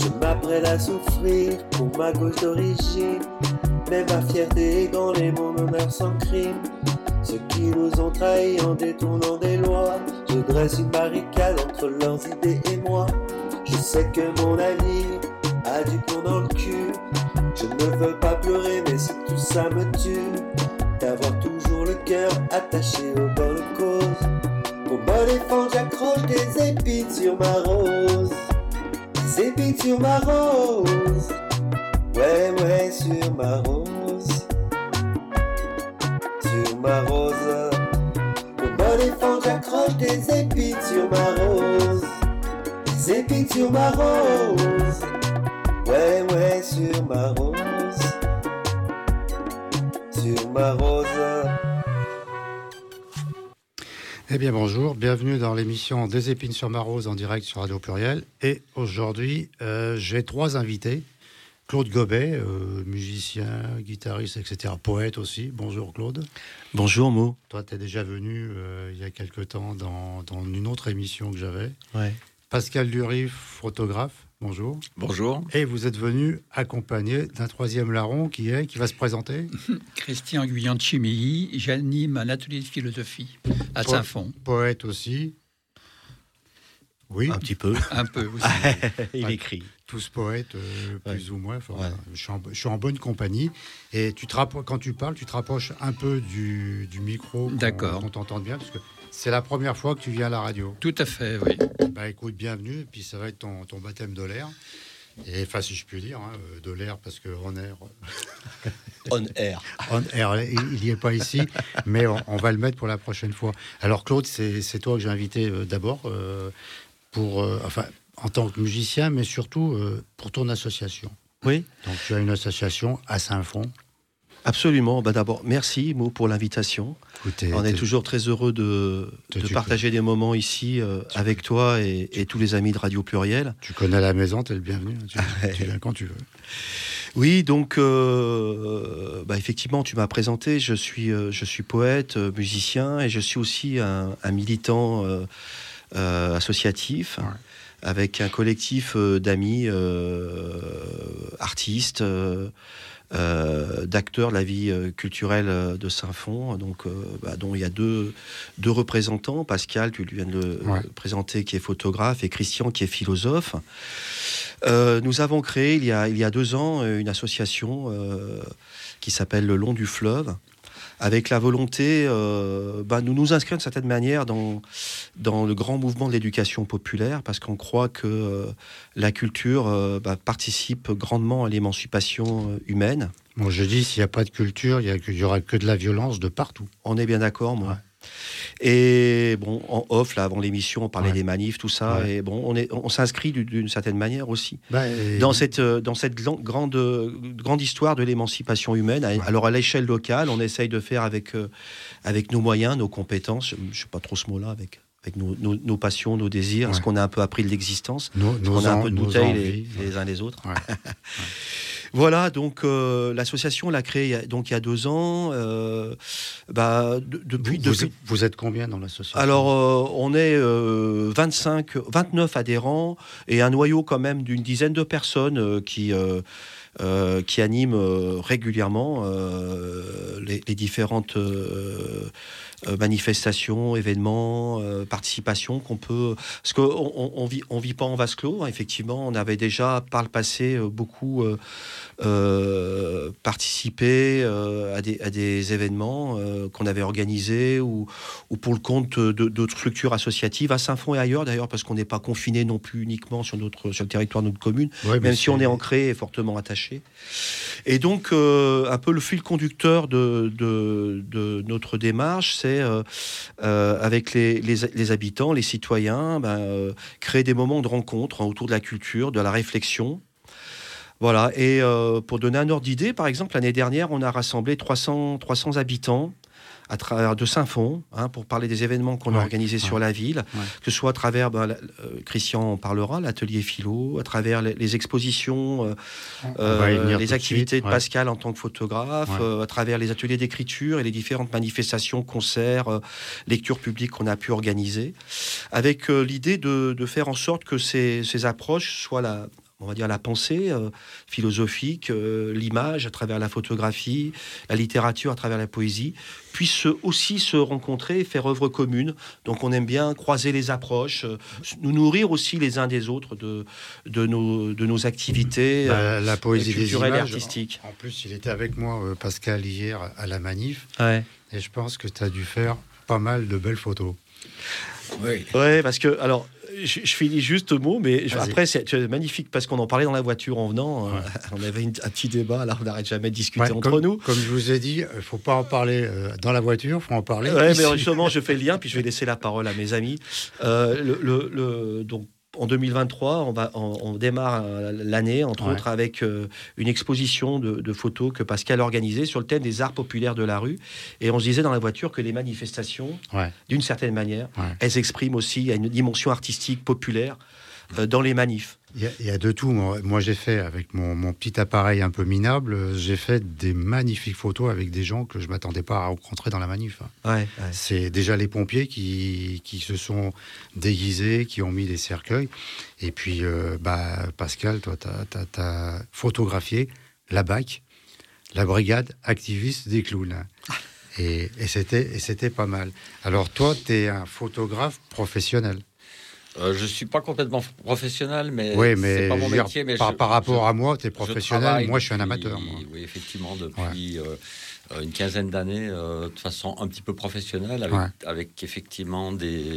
Je m'apprête à souffrir pour ma cause d'origine. Mais ma fierté égale mon honneur sans crime. Ceux qui nous ont trahis en détournant des lois. Je dresse une barricade entre leurs idées et moi. Je sais que mon avenir a du plomb dans le cul. Je ne veux pas pleurer mais si tout ça me tue. D'avoir toujours le cœur attaché aux bonnes causes. Pour me défendre j'accroche des épines sur ma rose. Des épines sur ma rose. Ouais sur ma rose. Sur ma rose. Pour me défendre j'accroche des épines sur ma rose. Des épines sur ma rose. Ouais sur ma rose. Sur ma rose. Eh bien bonjour, bienvenue dans l'émission Des épines sur ma rose en direct sur Radio Pluriel. Et aujourd'hui, j'ai trois invités. Claude Gobet, musicien, guitariste, etc. Poète aussi. Bonjour Claude. Bonjour Mo. Toi, tu es déjà venu il y a quelque temps dans une autre émission que j'avais. Ouais. Pascal Durif, photographe. Bonjour. Bonjour. Et vous êtes venu accompagné d'un troisième larron qui va se présenter. Christian Guyan-Chimilly, j'anime un atelier de philosophie à Saint-Fond. Poète aussi. Oui. Un petit peu. Un peu aussi. Il écrit. Tous poètes, plus ou moins. Enfin, ouais. Je suis en bonne compagnie. Et quand tu parles, tu te rapproches un peu du micro. D'accord. Qu'on t'entende bien, parce que c'est la première fois que tu viens à la radio. Tout à fait, oui. Bah écoute, bienvenue. Et puis ça va être ton baptême de l'air. Et enfin, si je puis dire, de l'air, parce que on air. On air. On air, il n'y est pas ici, mais on va le mettre pour la prochaine fois. Alors Claude, c'est toi que j'ai invité d'abord en tant que musicien, mais surtout pour ton association. Oui. Donc tu as une association à Saint-Fond. Absolument. D'abord, merci Mo pour l'invitation. Écoutez, on est toujours très heureux de partager des moments ici avec toi et tous les amis de Radio Pluriel. Tu connais la maison, tu es le bienvenu. Tu viens quand tu veux. Oui, donc effectivement, tu m'as présenté. Je suis poète, musicien et je suis aussi un militant associatif. Ouais. Avec un collectif d'amis, artistes, d'acteurs de la vie culturelle de Saint-Fond, dont il y a deux représentants, Pascal, tu viens de le présenter, qui est photographe, et Christian, qui est philosophe. Nous avons créé, il y a 2 ans, une association qui s'appelle Le Long du Fleuve, avec la volonté nous inscrire d'une certaine manière dans le grand mouvement de l'éducation populaire, parce qu'on croit que la culture participe grandement à l'émancipation humaine. Bon, je dis, s'il n'y a pas de culture, il n'y aura que de la violence de partout. On est bien d'accord, moi. Ouais. Et bon, en off, là, avant l'émission, on parlait des manifs, tout ça, et bon, on s'inscrit d'une certaine manière aussi dans cette grande histoire de l'émancipation humaine. Ouais. Alors à l'échelle locale, on essaye de faire avec nos moyens, nos compétences. Je ne sais pas trop ce mot-là, avec nos passions, nos désirs, parce qu'on a un peu appris de l'existence, on a un peu de bouteille les uns les autres. Ouais. Voilà, donc l'association l'a créée il y a 2 ans. Vous êtes combien dans l'association ? Alors, on est 29 adhérents et un noyau quand même d'une dizaine de personnes qui animent régulièrement les différentes manifestations, événements, participations qu'on peut... Parce qu'on vit pas en vase clos, hein, effectivement. On avait déjà, par le passé, beaucoup participé à des événements qu'on avait organisés ou pour le compte d'autres structures associatives, à Saint-Fond et ailleurs, d'ailleurs, parce qu'on n'est pas confiné non plus uniquement sur le territoire de notre commune, même si on est ancré et fortement attaché. Et donc, un peu le fil conducteur de notre démarche, c'est avec les habitants, les citoyens, créer des moments de rencontre autour de la culture, de la réflexion. Voilà, et pour donner un ordre d'idée, par exemple, l'année dernière, on a rassemblé 300 habitants à travers de Saint-Fond, pour parler des événements qu'on a organisés sur la ville, que ce soit à travers, Christian en parlera, l'atelier philo, à travers les expositions, les activités de Pascal en tant que photographe, à travers les ateliers d'écriture et les différentes manifestations, concerts, lectures publiques qu'on a pu organiser, avec l'idée de faire en sorte que ces approches soient on va dire, la pensée philosophique, l'image à travers la photographie, la littérature à travers la poésie, puissent aussi se rencontrer et faire œuvre commune. Donc on aime bien croiser les approches, nous nourrir aussi les uns des autres de nos activités la poésie culturelles des et images, artistiques. En plus, il était avec moi, Pascal, hier à la manif, Ouais. et je pense que tu as dû faire pas mal de belles photos. Oui. Ouais, parce que, alors, je finis juste un mot, mais Vas-y. après, c'est magnifique, parce qu'on en parlait dans la voiture en venant. On avait un petit débat, là, on n'arrête jamais de discuter Ouais, entre nous. Comme je vous ai dit, il ne faut pas en parler dans la voiture, il faut en parler Ouais, ici. mais justement, je fais le lien, puis je vais laisser la parole à mes amis. Donc, en 2023, on démarre l'année, entre Ouais. autres, avec une exposition de photos que Pascal a organisée sur le thème des arts populaires de la rue. Et on se disait dans la voiture que les manifestations, Ouais. d'une certaine manière, Ouais. elles expriment aussi une dimension artistique populaire dans les manifs. Il y a de tout. Moi, j'ai fait, avec mon petit appareil un peu minable, j'ai fait des magnifiques photos avec des gens que je ne m'attendais pas à rencontrer dans la manif. Ouais. C'est déjà les pompiers qui se sont déguisés, qui ont mis des cercueils. Et puis, Pascal, toi, tu as photographié la BAC, la brigade activiste des clowns. Et c'était pas mal. Alors, toi, tu es un photographe professionnel. Je suis pas complètement professionnel, mais Oui, c'est mais pas mon je veux dire, métier. Mais par rapport à moi, tu es je professionnel. travaille Moi, je suis un depuis- amateur. Moi. Oui, effectivement, depuis une quinzaine d'années, de façon un petit peu professionnelle, avec effectivement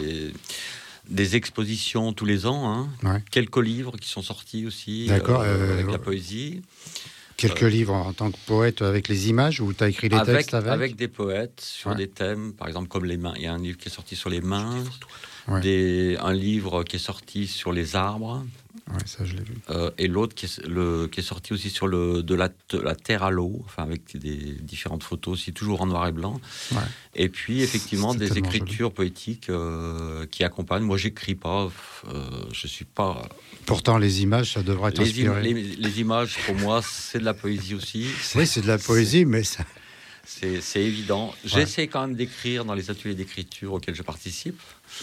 des expositions tous les ans, hein. Ouais. Quelques livres qui sont sortis aussi, D'accord, avec la poésie. Quelques livres en tant que poète avec les images, ou tu as écrit les textes Avec des poètes sur Ouais. des thèmes, par exemple comme les mains. Il y a un livre qui est sorti sur les mains, Ouais. un livre qui est sorti sur les arbres, Ouais, ça, je l'ai vu. et l'autre qui est sorti aussi sur de la terre à l'eau, enfin avec des différentes photos aussi, toujours en noir et blanc. Ouais. Et puis effectivement C'est des tellement écritures poétiques qui accompagnent. Moi, j'écris pas, je suis pas. Pourtant, les images, ça devrait t'inspirer. Les images, pour moi, c'est de la poésie aussi. Oui, c'est de la poésie, mais ça... C'est évident. J'essaie quand même d'écrire dans les ateliers d'écriture auxquels je participe,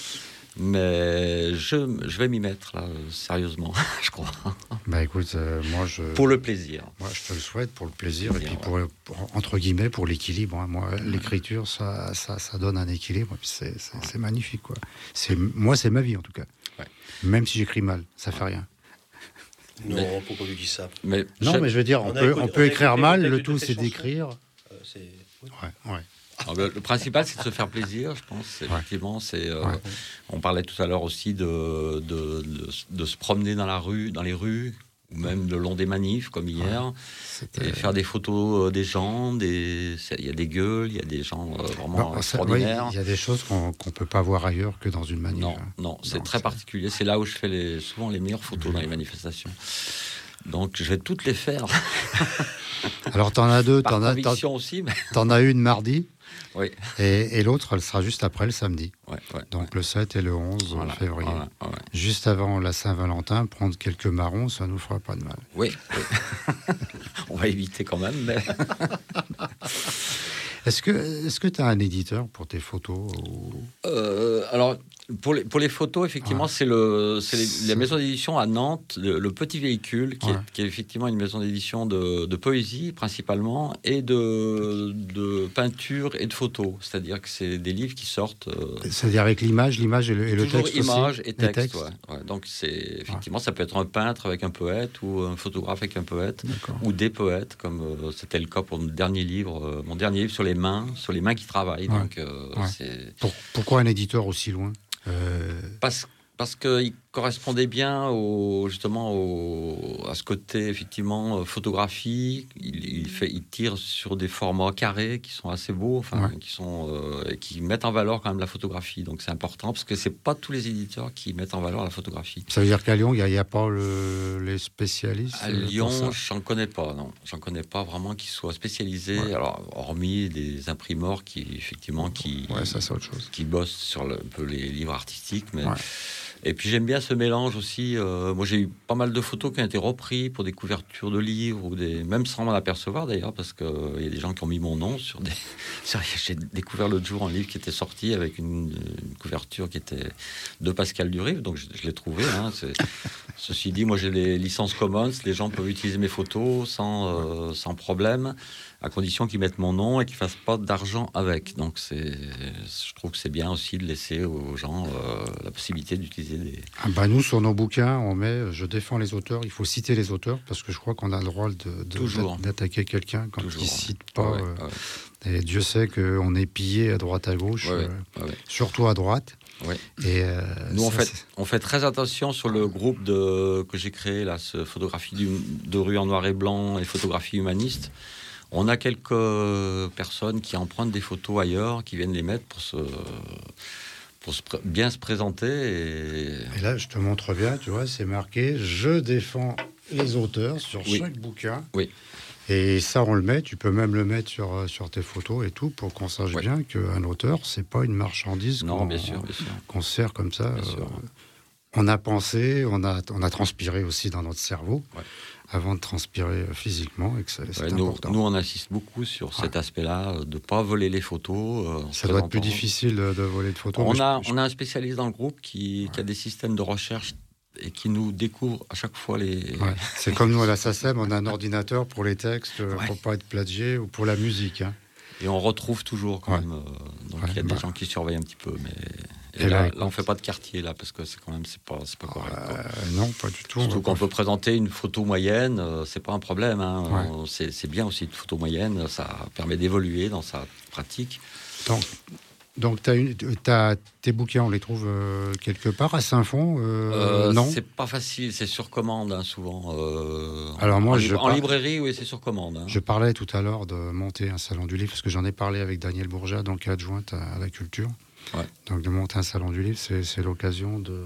mais je vais m'y mettre là, sérieusement, je crois. Bah écoute, Pour le plaisir. Moi, je te le souhaite pour le plaisir, et puis ouais. entre guillemets, pour l'équilibre. Hein. Moi, l'écriture, ça donne un équilibre, et puis c'est magnifique, quoi. Moi, c'est ma vie, en tout cas. Ouais. Même si j'écris mal, ça fait rien. Non, pourquoi tu dis ça? Mais Non, mais je veux dire, on peut écrire mal, le tout, c'est d'écrire. Ouais. le principal, c'est de se faire plaisir, je pense. Effectivement, on parlait tout à l'heure aussi de se promener dans les rues, ou même le long des manifs, comme hier, et faire des photos des gens. Il y a des gueules, il y a des gens vraiment extraordinaires. Il y a des choses qu'on peut pas voir ailleurs que dans une manif. Non, c'est très particulier. C'est là où je fais souvent les meilleures photos dans les manifestations. Donc, je vais toutes les faire. Alors, t'en as deux. Par conviction aussi. Mais... T'en as une mardi. Oui. Et l'autre, elle sera juste après le samedi. Ouais, Donc le 7 et le 11 février. Voilà. Juste avant la Saint-Valentin, prendre quelques marrons, ça nous fera pas de mal. Oui. On va éviter quand même. Mais... Est-ce que tu as un éditeur pour tes photos Alors, pour les photos, effectivement, c'est la maison d'édition à Nantes, le Petit Véhicule, qui est effectivement une maison d'édition de poésie, principalement, et de peinture et de photos. C'est-à-dire que c'est des livres qui sortent... C'est-à-dire avec l'image et le toujours texte image aussi, et texte, ouais. Donc, effectivement, ça peut être un peintre avec un poète, ou un photographe avec un poète, ou des poètes, comme c'était le cas pour mon dernier livre sur les mains qui travaillent. Ouais. Donc, Pourquoi un éditeur aussi loin Parce qu'il correspondait bien à ce côté effectivement photographie. Il tire sur des formats carrés qui sont assez beaux, qui mettent en valeur quand même la photographie. Donc c'est important parce que c'est pas tous les éditeurs qui mettent en valeur la photographie. Ça veut dire qu'à Lyon, il n'y a pas les spécialistes à Lyon, j'en connais pas, non. J'en connais pas vraiment qui soient spécialisés. Ouais. Alors hormis des imprimeurs qui effectivement ça c'est autre chose. Qui bossent sur un peu les livres artistiques, mais. Ouais. Et puis j'aime bien ce mélange aussi. Moi, j'ai eu pas mal de photos qui ont été reprises pour des couvertures de livres, même sans m'en apercevoir d'ailleurs, parce qu'il y a des gens qui ont mis mon nom sur des... J'ai découvert l'autre jour un livre qui était sorti avec une couverture qui était de Pascal Durive, donc je l'ai trouvé. Ceci dit, moi j'ai les licences Commons, les gens peuvent utiliser mes photos sans problème, à condition qu'ils mettent mon nom et qu'ils ne fassent pas d'argent avec. Donc je trouve que c'est bien aussi de laisser aux gens la possibilité d'utiliser des... Nous, sur nos bouquins, on met « Je défends les auteurs ». Il faut citer les auteurs, parce que je crois qu'on a le droit d'attaquer quelqu'un quand il ne cite pas. Et Dieu sait qu'on est pillé à droite à gauche, surtout à droite. Ouais. Et nous, on fait très attention sur le groupe que j'ai créé, là, ce photographie de rue en noir et blanc et photographie humaniste. On a quelques personnes qui empruntent des photos ailleurs, qui viennent les mettre pour bien se présenter. Et là, je te montre bien, tu vois, c'est marqué « Je défends les auteurs » sur chaque bouquin. Oui. Et ça, on le met, tu peux même le mettre sur tes photos et tout, pour qu'on sache bien qu'un auteur, c'est pas une marchandise bien sûr. Qu'on sert comme ça. On a pensé, on a transpiré aussi dans notre cerveau, avant de transpirer physiquement, et que c'est important. Nous, on insiste beaucoup sur cet aspect-là, de ne pas voler les photos. Ça doit être plus difficile de voler de photos. On a un spécialiste dans le groupe qui a des systèmes de recherche et qui nous découvre à chaque fois les... C'est comme nous à la SACEM, on a un ordinateur pour les textes, pour pas être plagié, ou pour la musique. Et on retrouve toujours quand même. Donc il y a des gens qui surveillent un petit peu, mais... Et là, on fait pas de quartier là, parce que c'est pas correct. Non, pas du tout. Surtout qu'on peut présenter une photo moyenne, c'est pas un problème. C'est bien aussi une photo moyenne, ça permet d'évoluer dans sa pratique. Donc tes bouquins, on les trouve quelque part à Saint-Fond Non, c'est pas facile, c'est sur commande souvent. Alors moi, en librairie, oui, c'est sur commande. Je parlais tout à l'heure de monter un salon du livre, parce que j'en ai parlé avec Daniel Bourgeat, donc adjointe à la culture. Donc de monter un salon du livre, c'est l'occasion de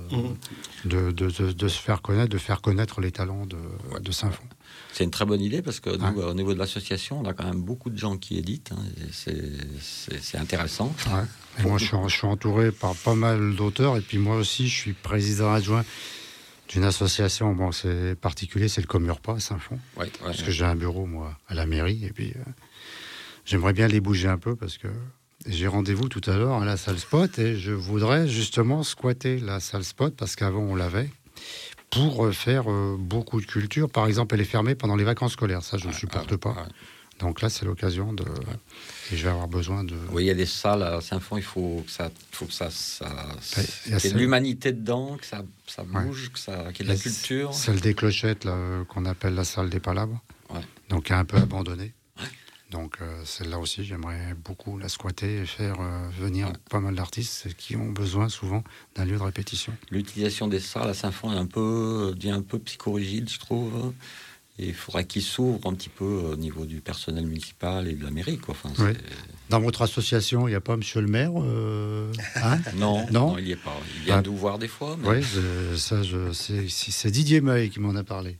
se faire connaître, de faire connaître les talents de Saint-Fond. C'est une très bonne idée, parce que nous, au niveau de l'association, on a quand même beaucoup de gens qui éditent. C'est intéressant. Et moi, je suis entouré par pas mal d'auteurs. Et puis moi aussi, je suis président adjoint d'une association. Bon, c'est particulier, c'est le Comurpa à Saint-Fond. Parce que j'ai un bureau, moi, à la mairie. Et puis, j'aimerais bien les bouger un peu, parce que j'ai rendez-vous tout à l'heure à la salle Spot. Et je voudrais justement squatter la salle Spot, parce qu'avant, on l'avait, pour faire beaucoup de culture. Par exemple, elle est fermée pendant les vacances scolaires. Ça, je ne supporte pas. Donc là, c'est l'occasion de... Et je vais avoir besoin de... Oui, il y a des salles à Saint-Fond, il faut que ça qu'il y ait de l'humanité dedans, que ça bouge, qu'il y ait de la culture. Celle des clochettes, là, qu'on appelle la salle des palabres. Donc, qui est un peu abandonnée. Donc, celle-là aussi, j'aimerais beaucoup la squatter et faire venir pas mal d'artistes qui ont besoin souvent d'un lieu de répétition. L'utilisation des salles à Saint-Fond devient un peu psychorigide, je trouve. Et il faudrait qu'il s'ouvre un petit peu au niveau du personnel municipal et de la mairie, quoi. Dans votre association, il n'y a pas monsieur le maire Non, il n'y est pas. Il vient nous voir des fois. Mais... Oui, c'est Didier Meuil qui m'en a parlé.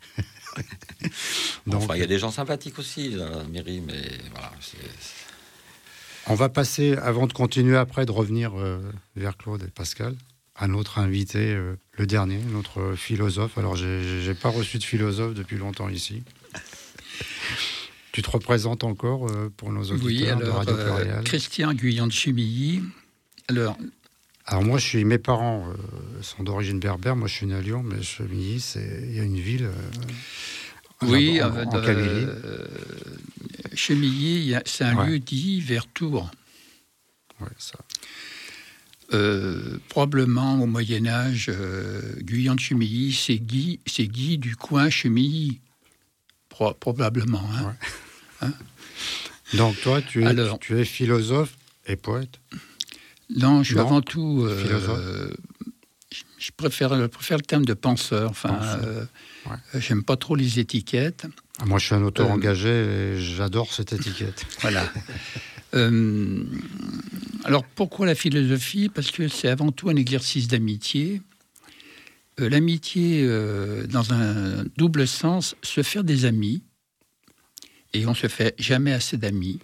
Donc, il y a des gens sympathiques aussi dans la mairie, mais voilà. On va passer, avant de continuer après, de revenir vers Claude et Pascal, à notre invité, le dernier, notre philosophe. Alors, j'ai pas reçu de philosophe depuis longtemps ici. Tu te représentes encore pour nos auditeurs de Radio Pluriel. Christian Guyant de Chemilly. Alors, moi, mes parents sont d'origine berbère. Moi, je suis né à Lyon, mais Chemilly, il y a une ville en Camélie. Chemilly, c'est un lieu dit vers Tours. Ouais, ça. Probablement au Moyen-Âge, Guyant de Chemilly, c'est Guy du coin Chemilly. Probablement. Donc, toi, tu es philosophe et poète? Non, je suis avant tout philosophe. Je préfère le terme de penseur. J'aime pas trop les étiquettes. Moi, je suis un auteur engagé et j'adore cette étiquette. Voilà. Alors, pourquoi la philosophie? Parce que c'est avant tout un exercice d'amitié. L'amitié, dans un double sens, se faire des amis. Et on se fait jamais assez d'amis.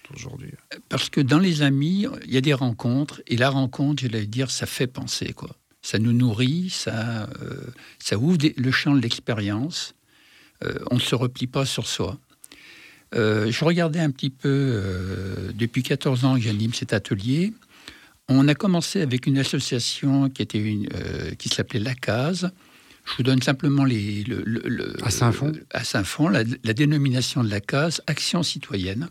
Aujourd'hui. Parce que dans les amis, il y a des rencontres. Et la rencontre, j'allais dire, ça fait penser, quoi. ça nous nourrit, ça ouvre le champ de l'expérience. On ne se replie pas sur soi. Je regardais un petit peu, depuis 14 ans que j'anime cet atelier. On a commencé avec une association qui s'appelait La Case. Je vous donne simplement à Saint-Fond. À Saint-Fond, la dénomination de La Case, Action citoyenne.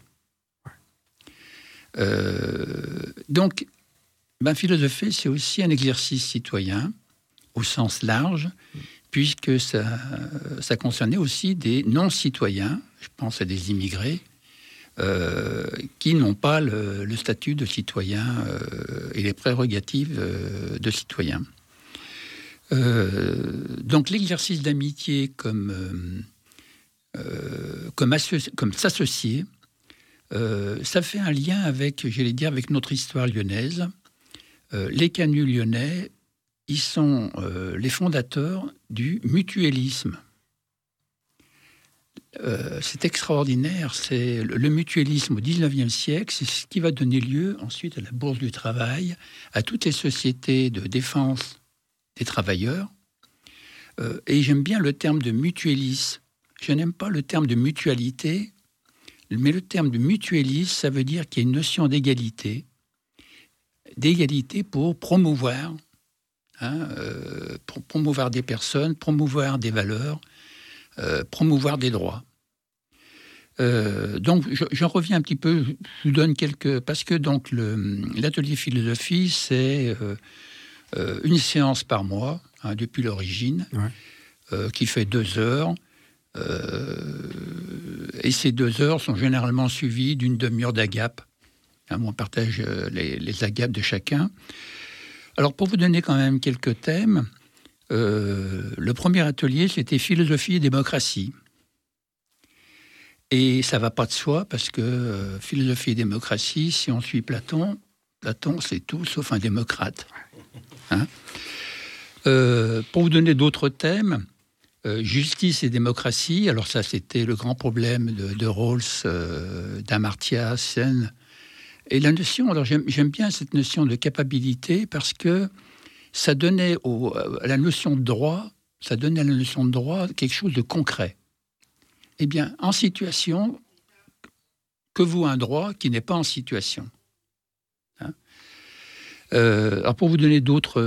Donc, philosopher, c'est aussi un exercice citoyen, au sens large, puisque ça concernait aussi des non-citoyens, je pense à des immigrés, qui n'ont pas le statut de citoyen et les prérogatives de citoyen. Donc l'exercice d'amitié comme s'associer, ça fait un lien avec, avec notre histoire lyonnaise. Les canuts lyonnais, ils sont les fondateurs du mutualisme. C'est extraordinaire. C'est le mutualisme au XIXe siècle, c'est ce qui va donner lieu ensuite à la Bourse du Travail, à toutes les sociétés de défense des travailleurs. Et j'aime bien le terme de mutualisme. Je n'aime pas le terme de mutualité, mais le terme de mutualisme, ça veut dire qu'il y a une notion d'égalité pour promouvoir, pour promouvoir des personnes, promouvoir des valeurs, promouvoir des droits. Donc, j'en reviens un petit peu, je vous donne parce que donc l'atelier philosophie, c'est une séance par mois, depuis l'origine, qui fait 2 heures. Et ces 2 heures sont généralement suivies d'une demi-heure d'agape. On partage les agapes de chacun. Alors, pour vous donner quand même quelques thèmes, le premier atelier, c'était philosophie et démocratie. Et ça ne va pas de soi, parce que philosophie et démocratie, si on suit Platon, c'est tout sauf un démocrate. Pour vous donner d'autres thèmes, justice et démocratie, alors ça c'était le grand problème de Rawls, d'Amartya Sen. Et la notion, alors j'aime bien cette notion de capacité parce que ça donnait à la notion de droit, quelque chose de concret. Eh bien, en situation, que vaut un droit qui n'est pas en situation ? Alors pour vous donner d'autres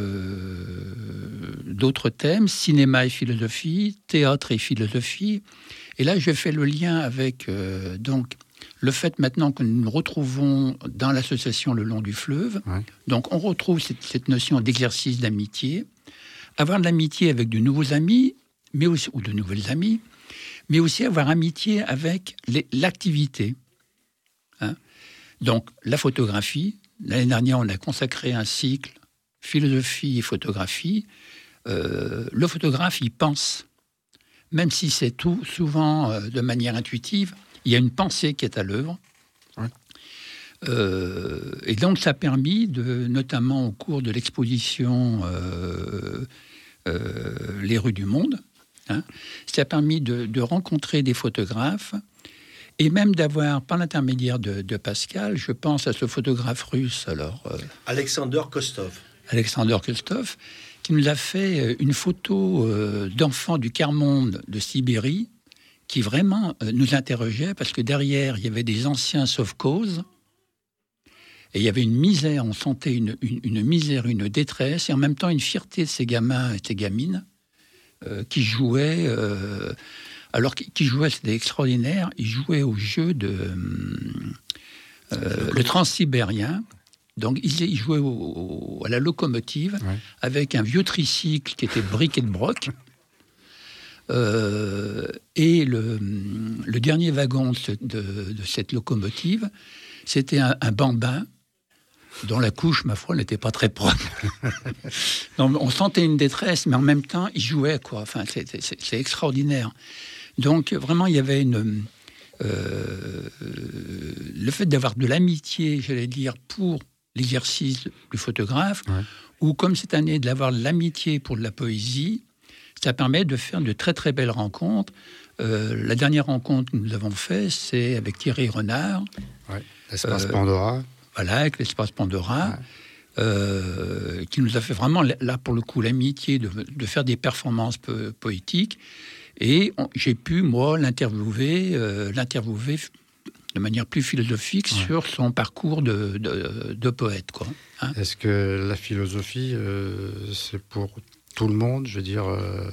thèmes, cinéma et philosophie, théâtre et philosophie, et là je fais le lien avec donc le fait maintenant que nous nous retrouvons dans l'association Le Long du Fleuve, donc on retrouve cette notion d'exercice d'amitié, avoir de l'amitié avec de nouveaux amis, mais aussi, ou de nouvelles amies, mais aussi avoir amitié avec l'activité. Donc la photographie. L'année dernière, on a consacré un cycle philosophie et photographie. Le photographe, il pense. Même si c'est tout, souvent de manière intuitive, il y a une pensée qui est à l'œuvre. Et donc, ça a permis, notamment au cours de l'exposition Les rues du monde, ça a permis de rencontrer des photographes et même d'avoir, par l'intermédiaire de Pascal, je pense à ce photographe russe, Alexander Kostov. Alexander Kostov, qui nous a fait une photo d'enfants du quart-monde de Sibérie, qui vraiment nous interrogeait, parce que derrière, il y avait des anciens sauf-cause, et il y avait une misère, on sentait une misère, une détresse, et en même temps une fierté de ces gamins et ces gamines qui jouaient... Alors qu'ils jouaient, c'était extraordinaire, ils jouaient au jeu le transsibérien. Donc ils jouaient à la locomotive avec un vieux tricycle qui était briquet de broc. Et le dernier wagon de cette locomotive, c'était un bambin dont la couche, ma foi, n'était pas très propre. Donc, on sentait une détresse, mais en même temps, ils jouaient, quoi. Enfin, c'est extraordinaire. Donc, vraiment, il y avait le fait d'avoir de l'amitié, j'allais dire, pour l'exercice du photographe, ou comme cette année, d'avoir de l'amitié pour de la poésie, ça permet de faire de très, très belles rencontres. La dernière rencontre que nous avons faite, c'est avec Thierry Renard. L'espace Pandora. Voilà, avec l'espace Pandora, qui nous a fait vraiment, là pour le coup, l'amitié de faire des performances poétiques. Et j'ai pu, moi, l'interviewer de manière plus philosophique sur son parcours de poète, quoi. Hein. Est-ce que la philosophie, c'est pour tout le monde, je veux dire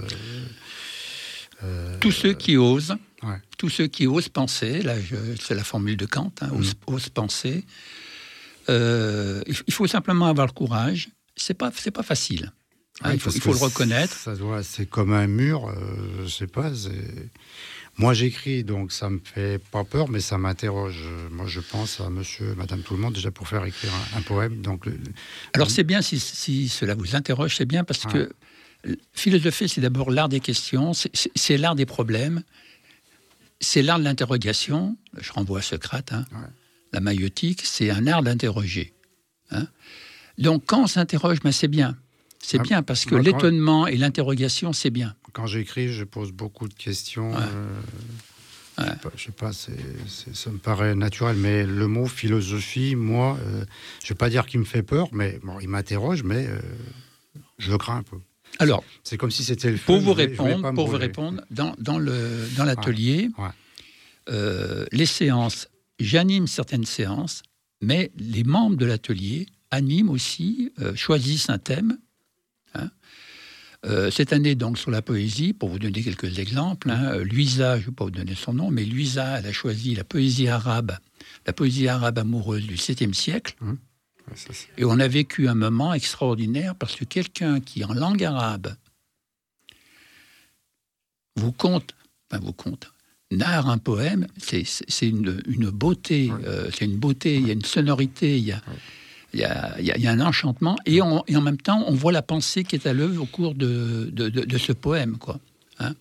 tous ceux qui osent, penser, là, c'est la formule de Kant, hein, ose penser. Il faut simplement avoir le courage. C'est pas facile. Hein, il faut le reconnaître. C'est comme un mur. Je sais pas. Moi, j'écris, donc ça me fait pas peur, mais ça m'interroge. Moi, je pense à Monsieur, Madame, tout le monde déjà pour faire écrire un poème. Donc, alors c'est bien si cela vous interroge, c'est bien parce que philosopher, c'est d'abord l'art des questions, c'est l'art des problèmes, c'est l'art de l'interrogation. Je renvoie à Socrate. Hein. La maïeutique, c'est un art d'interroger. Hein. Donc, quand on s'interroge, c'est bien. C'est bien parce que l'étonnement et l'interrogation, c'est bien. Quand j'écris, je pose beaucoup de questions. Je sais pas, ça me paraît naturel. Mais le mot philosophie, moi, je vais pas dire qu'il me fait peur, mais bon, il m'interroge, mais je le crains un peu. Alors, c'est comme si c'était le feu. Pour vous répondre, dans l'atelier, les séances, j'anime certaines séances, mais les membres de l'atelier animent aussi, choisissent un thème. Hein. Cette année, donc, sur la poésie, pour vous donner quelques exemples, Luisa, je ne vais pas vous donner son nom, mais Luisa, elle a choisi la poésie arabe amoureuse du 7e siècle. Et on a vécu un moment extraordinaire parce que quelqu'un qui, en langue arabe, vous conte, narre un poème, c'est une beauté, c'est une beauté, il y a une sonorité, il y a un enchantement, et en même temps, on voit la pensée qui est à l'œuvre au cours de ce poème, quoi. Hein.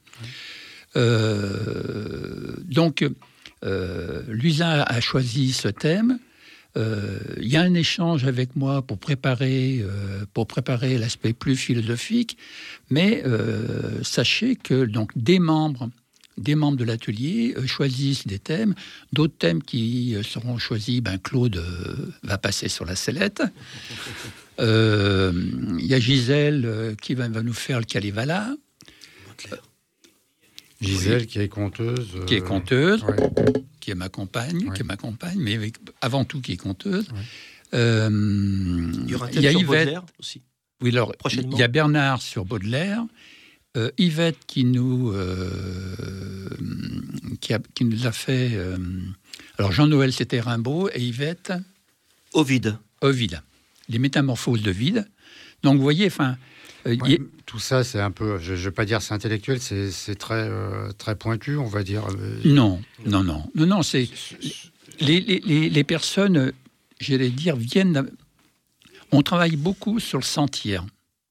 Donc, Luisa a choisi ce thème. Il y a un échange avec moi pour préparer l'aspect plus philosophique, mais sachez que donc des membres de l'atelier choisissent des thèmes, d'autres thèmes qui seront choisis. Claude va passer sur la sellette. Il y a Gisèle qui va nous faire le Kalevala. Gisèle qui est conteuse. Qui est ma compagne, mais avant tout qui est conteuse. Il y aura un thème sur Baudelaire aussi. Oui, alors, il y a Bernard sur Baudelaire, Yvette qui nous a fait... alors, Jean-Noël, c'était Rimbaud, et Yvette... Ovide. Les métamorphoses d'Ovide. Donc, vous voyez, tout ça, c'est un peu, je ne vais pas dire c'est intellectuel, c'est très, très pointu, on va dire. Non, c'est... Les personnes, j'allais dire, viennent... On travaille beaucoup sur le sentir.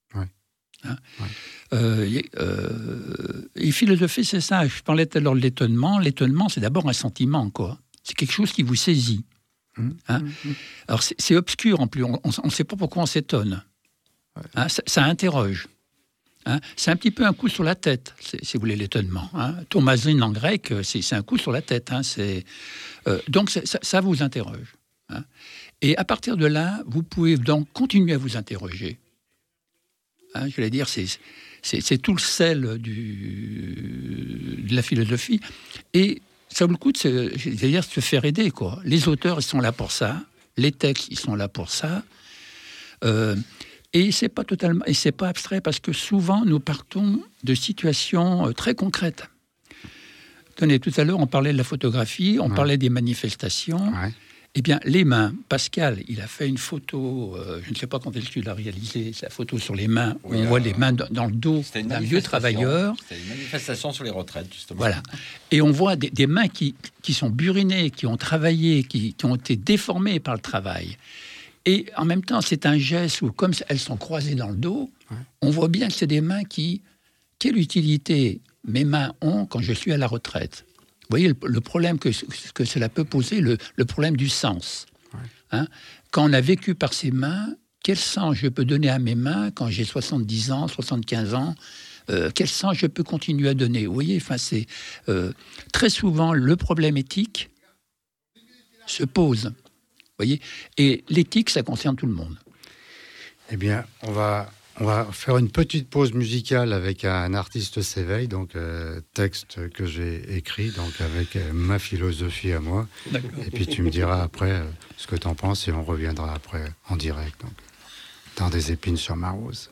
Et philosophie, c'est ça. Je parlais tout à l'heure de l'étonnement. L'étonnement, c'est d'abord un sentiment, quoi. C'est quelque chose qui vous saisit. Alors, c'est obscur, en plus. On ne sait pas pourquoi on s'étonne. Hein, ça interroge. Hein, c'est un petit peu un coup sur la tête, si vous voulez, l'étonnement. Hein. Thomasine en grec, c'est un coup sur la tête. Hein, donc, ça vous interroge. Hein. Et à partir de là, vous pouvez donc continuer à vous interroger. Hein, je voulais dire, c'est tout le sel de la philosophie. Et ça vaut le coup de se faire aider, quoi. Les auteurs, ils sont là pour ça. Les textes, ils sont là pour ça. Et c'est pas totalement, et c'est pas abstrait parce que souvent nous partons de situations très concrètes. Tenez, tout à l'heure on parlait de la photographie, on parlait des manifestations. Eh bien, les mains. Pascal, il a fait une photo. Je ne sais pas quand est-ce qu'il a réalisé sa photo sur les mains. Où on voit les mains dans le dos d'un vieux travailleur. C'était une manifestation sur les retraites, justement. Voilà. Et on voit des mains qui sont burinées, qui ont travaillé, qui ont été déformées par le travail. Et en même temps, c'est un geste où, comme elles sont croisées dans le dos, on voit bien que c'est des mains qui... Quelle utilité mes mains ont quand je suis à la retraite? Vous voyez le problème que cela peut poser, le problème du sens. Hein? Quand on a vécu par ses mains, quel sens je peux donner à mes mains quand j'ai 70 ans, 75 ans? Quel sens je peux continuer à donner? Vous voyez, c'est très souvent, le problème éthique se pose. Voyez, et l'éthique, ça concerne tout le monde. Eh bien, on va faire une petite pause musicale avec un artiste s'éveille, donc texte que j'ai écrit, donc avec ma philosophie à moi. D'accord. Et puis tu me diras après ce que tu en penses et on reviendra après en direct, donc, dans des épines sur ma rose.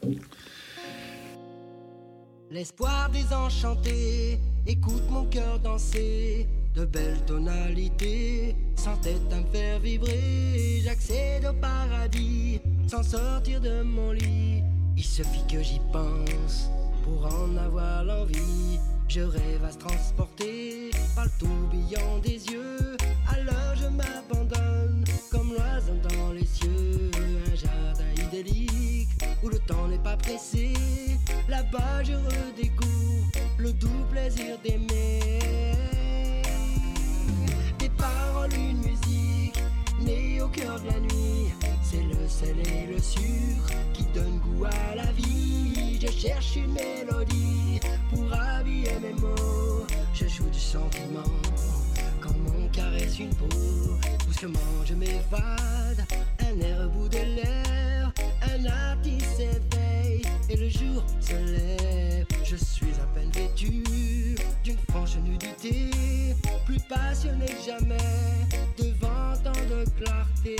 L'espoir désenchanté, écoute mon cœur danser, de belles tonalités, sans tête à me faire vibrer. J'accède au paradis, sans sortir de mon lit. Il suffit que j'y pense, pour en avoir l'envie. Je rêve à se transporter, par le tourbillon des yeux. Alors je m'abandonne, comme l'oiseau dans les cieux. Un jardin idyllique, où le temps n'est pas pressé. Là-bas je redécouvre le doux plaisir d'aimer. Des paroles, une musique, née au cœur de la nuit. C'est le sel et le sucre qui donnent goût à la vie. Je cherche une mélodie pour habiller mes mots. Je joue du sentiment quand mon caresse une peau. Doucement je m'évade, un air au bout de l'air. Un artiste s'éveille et le jour se lève. Je suis à peine vêtu d'une franche nudité, plus passionné que jamais devant tant de clarté.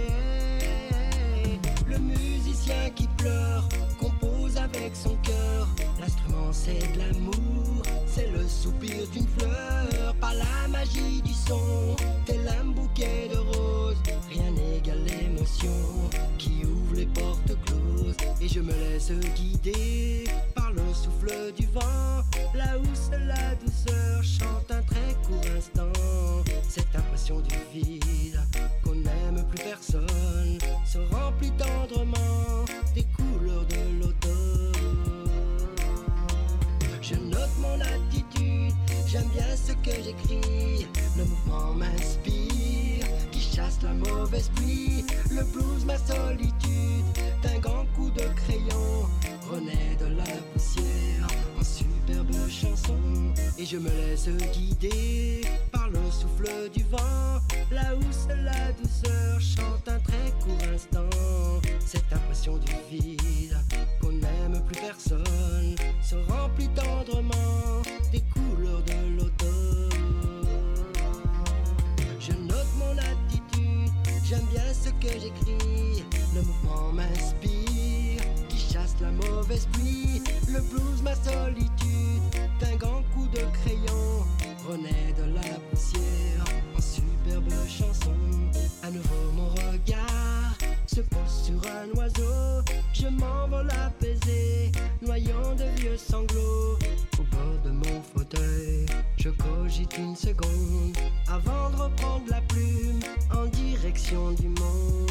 Le musicien qui pleure compose avec son cœur. L'instrument c'est de l'amour, c'est le soupir d'une fleur. Par la magie du son, tel un bouquet de roses. Rien n'égale l'émotion qui ouvre les portes closes. Et je me laisse guider par le souffle du vent. Là où seule la douceur chante un très court instant. Cette impression du vide qu'on n'aime plus personne se remplit tendrement des couleurs de l'automne. Je note mon attitude, j'aime bien ce que j'écris. Le mouvement m'inspire, qui chasse la mauvaise pluie. Le blues, ma solitude, d'un grand coup de crayon renaît de la poussière en superbe chanson. Et je me laisse guider par le souffle du vent. Là où seule la douceur chante un très court instant. Cette impression du vide qu'on n'aime plus personne se remplit tendrement des couleurs de l'automne. Je note mon attitude, j'aime bien ce que j'écris. Le mouvement m'inspire, qui chasse la mauvaise pluie. Le blues, ma solitude, d'un grand coup de crayon renaît de la poussière en superbe chanson. À nouveau mon regard se pose sur un oiseau. Je m'envole apaisé, noyant de vieux sanglots. Au bord de mon fauteuil, je cogite une seconde avant de reprendre la plume en direction du monde.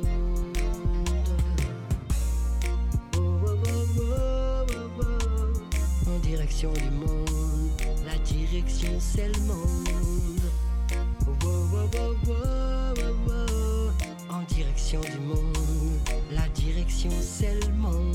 En direction du monde, la direction c'est le monde. En direction du monde, la direction c'est le monde.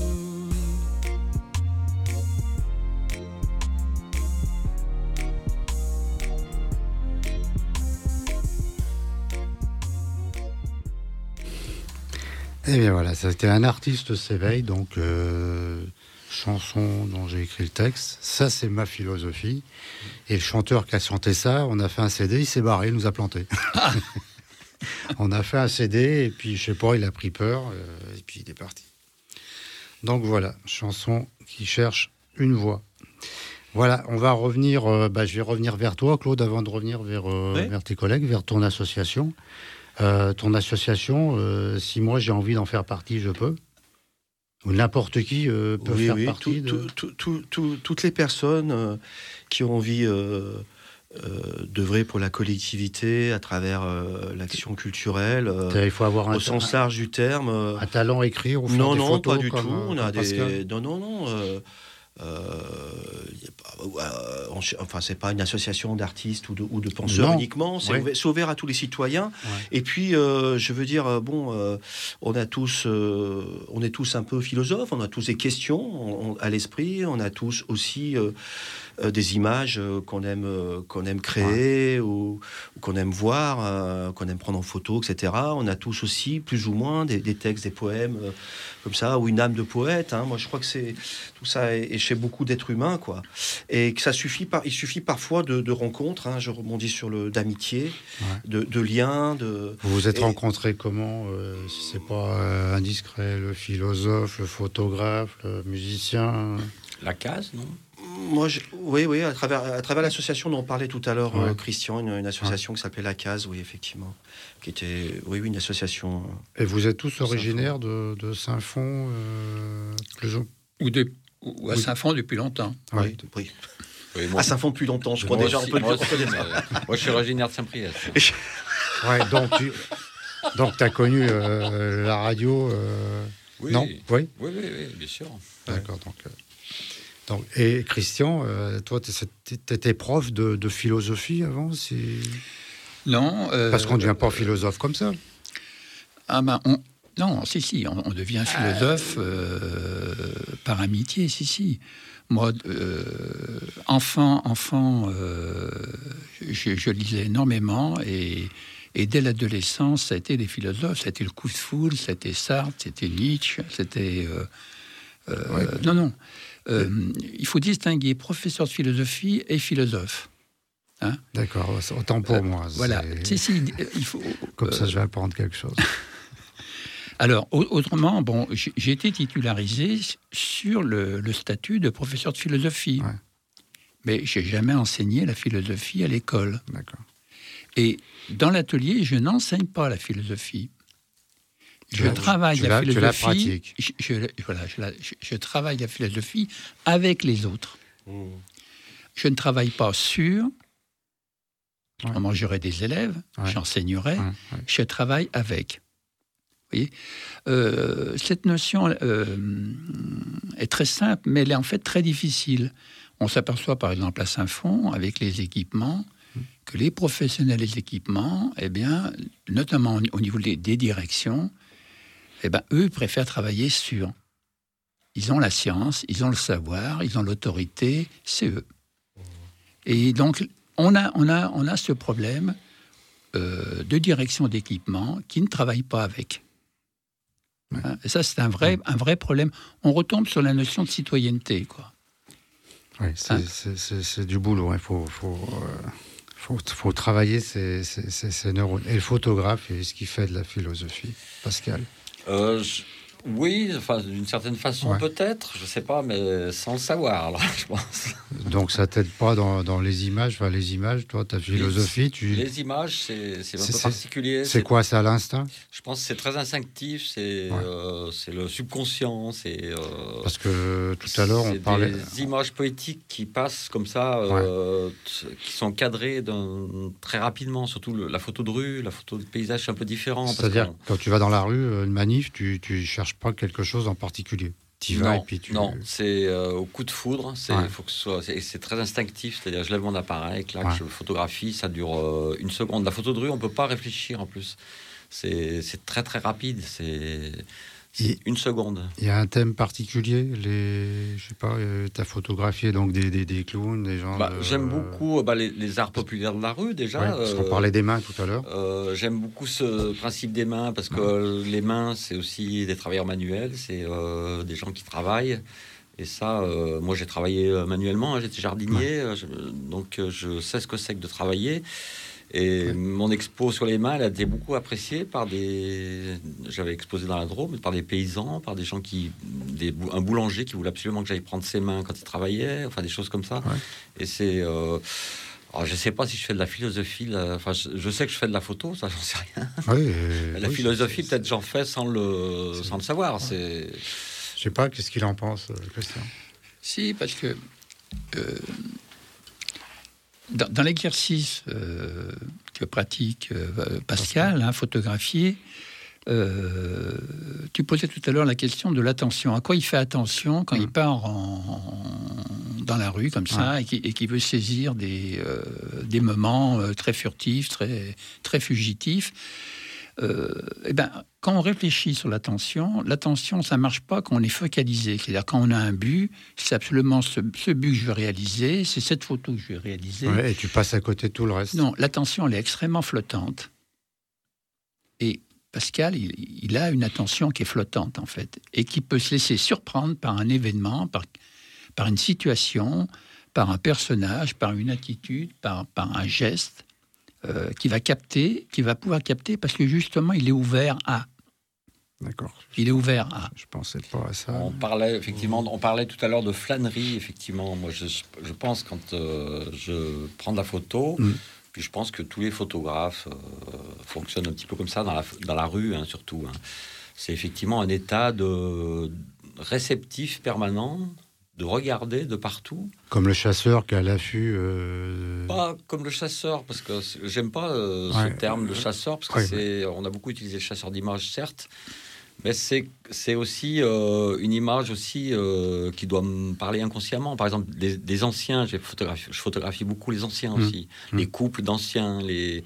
Et bien voilà, c'était un artiste s'éveille, donc chanson dont j'ai écrit le texte. Ça, c'est ma philosophie. Et le chanteur qui a chanté ça, on a fait un CD, il s'est barré, il nous a planté. On a fait un CD, et puis, je sais pas, il a pris peur, et puis il est parti. Donc voilà, chanson qui cherche une voix. Voilà, on va revenir, je vais revenir vers toi, Claude, avant de revenir vers tes collègues, vers ton association. Ton association, si moi j'ai envie d'en faire partie, je peux. Ou n'importe qui peut faire partie. Toutes les personnes qui ont envie d'œuvrer pour la collectivité à travers l'action culturelle, il faut avoir au sens large du terme. Un talent écrit ou faire des photos, pas du tout. On a des c'est pas une association d'artistes ou de penseurs uniquement, c'est ouvert à tous les citoyens. Ouais. Et puis, je veux dire, on est tous un peu philosophes, on a tous des questions à l'esprit, on a tous aussi des images qu'on aime créer ou qu'on aime voir, qu'on aime prendre en photo, etc. On a tous aussi, plus ou moins, des textes, des poèmes comme ça, ou une âme de poète. Moi, je crois que tout ça est chez beaucoup d'êtres humains, quoi. Et que il suffit parfois de rencontres. Je rebondis sur d'amitié, de liens. Vous vous êtes rencontrés comment, si c'est pas indiscret, le philosophe, le photographe, le musicien? La case, non? Moi, oui, à travers l'association dont on parlait tout à l'heure, Christian, une association qui s'appelait La Case, oui, effectivement, qui était, une association. Et vous êtes tous originaires de Saint-Fond, ou à Saint-Fond depuis longtemps. Oui. Oui, moi, à Saint-Fond depuis longtemps, je crois moi déjà. aussi, On peut moi, le dire. moi, je suis originaire de Saint-Priest. Donc tu as connu la radio Oui. Non? Oui, bien sûr. D'accord. Donc, et Christian, toi, tu étais prof de philosophie avant? Non. Parce qu'on ne devient pas philosophe comme ça. Non, si, on devient philosophe par amitié, si. Moi, enfant, je lisais énormément et dès l'adolescence, ça a été des philosophes. C'était le coup de foudre, c'était Sartre, c'était Nietzsche, c'était... Non. Il faut distinguer professeur de philosophie et philosophe. D'accord, autant pour moi. Voilà. Il faut... Comme ça, je vais apprendre quelque chose. Alors, autrement, j'ai été titularisé sur le statut de professeur de philosophie. Ouais. Mais je n'ai jamais enseigné la philosophie à l'école. D'accord. Et dans l'atelier, je n'enseigne pas la philosophie. Je travaille la philosophie. Tu la pratiques. Je travaille la philosophie avec les autres. Je ne travaille pas sur. Autrement, j'aurai des élèves, j'enseignerai. Je travaille avec. Vous voyez, cette notion est très simple, mais elle est en fait très difficile. On s'aperçoit par exemple à Saint-Fond, avec les équipements, que les professionnels des équipements, notamment au niveau des directions, eux préfèrent travailler sur. Ils ont la science, ils ont le savoir, ils ont l'autorité, c'est eux. Et donc, on a ce problème de direction d'équipement qui ne travaille pas avec. Et ça, c'est un vrai problème. On retombe sur la notion de citoyenneté, quoi. Oui, c'est du boulot. Il faut travailler ces neurones. Et le photographe, est ce qu'il fait de la philosophie, Pascal? Oui, d'une certaine façon peut-être, je ne sais pas, mais sans le savoir, alors, je pense. Donc ça t'aide pas dans les images. Les images, toi, ta philosophie, Les images, c'est un peu particulier. C'est quoi, c'est à l'instinct? Je pense que c'est très instinctif, c'est le subconscient. Parce que tout à l'heure, on parlait... des images poétiques qui passent comme ça, qui sont cadrées très rapidement, surtout la photo de rue, la photo de paysage, c'est un peu différent. C'est-à-dire, quand tu vas dans la rue, une manif, tu cherches pas quelque chose en particulier. Non, c'est au coup de foudre. Faut que ce soit, c'est très instinctif. C'est-à-dire, je lève mon appareil, que je photographie, ça dure une seconde. La photo de rue, on peut pas réfléchir en plus. C'est très très rapide. C'est une seconde. Il y a un thème particulier. Je sais pas. T'as photographié donc des clowns, des gens. J'aime beaucoup les arts populaires de la rue déjà. Parce qu'on parlait des mains tout à l'heure. J'aime beaucoup ce principe des mains parce que les mains, c'est aussi des travailleurs manuels, c'est des gens qui travaillent. Et ça, moi j'ai travaillé manuellement, j'étais jardinier, donc je sais ce que c'est que de travailler. Et mon expo sur les mains, elle a été beaucoup appréciée j'avais exposé dans la Drôme, par des paysans, par des gens un boulanger qui voulait absolument que j'aille prendre ses mains quand il travaillait, enfin des choses comme ça. Et c'est... Alors, je ne sais pas si je fais de la philosophie. Je sais que je fais de la photo, ça, j'en sais rien. La philosophie, peut-être j'en fais sans le savoir. Je ne sais pas, qu'est-ce qu'il en pense, Christian? Si, parce que dans l'exercice que pratique Pascal, photographier, tu posais tout à l'heure la question de l'attention. À quoi il fait attention quand il part dans la rue comme ça et qui veut saisir des moments très furtifs, très, très fugitifs. quand on réfléchit sur l'attention, ça ne marche pas quand on est focalisé. C'est-à-dire quand on a un but, c'est absolument ce but que je veux réaliser, c'est cette photo que je vais réaliser. Ouais, et tu passes à côté de tout le reste. Non, l'attention, elle est extrêmement flottante. Et Pascal, il a une attention qui est flottante, en fait, et qui peut se laisser surprendre par un événement, par une situation, par un personnage, par une attitude, par un geste, qui va pouvoir capter, parce que justement, il est ouvert à. D'accord. Il est ouvert à. Je pensais pas à ça. On parlait tout à l'heure de flânerie, effectivement. Moi, je pense quand je prends de la photo, puis je pense que tous les photographes fonctionnent un petit peu comme ça dans la rue, hein, surtout. Hein. C'est effectivement un état de réceptif permanent, de regarder de partout. Comme le chasseur qui a l'affût. Pas comme le chasseur, parce que j'aime pas ce terme de chasseur, parce que on a beaucoup utilisé le chasseur d'image, certes, mais c'est aussi une image aussi qui doit me parler inconsciemment. Par exemple, des anciens, je photographie beaucoup les anciens aussi, les couples d'anciens, les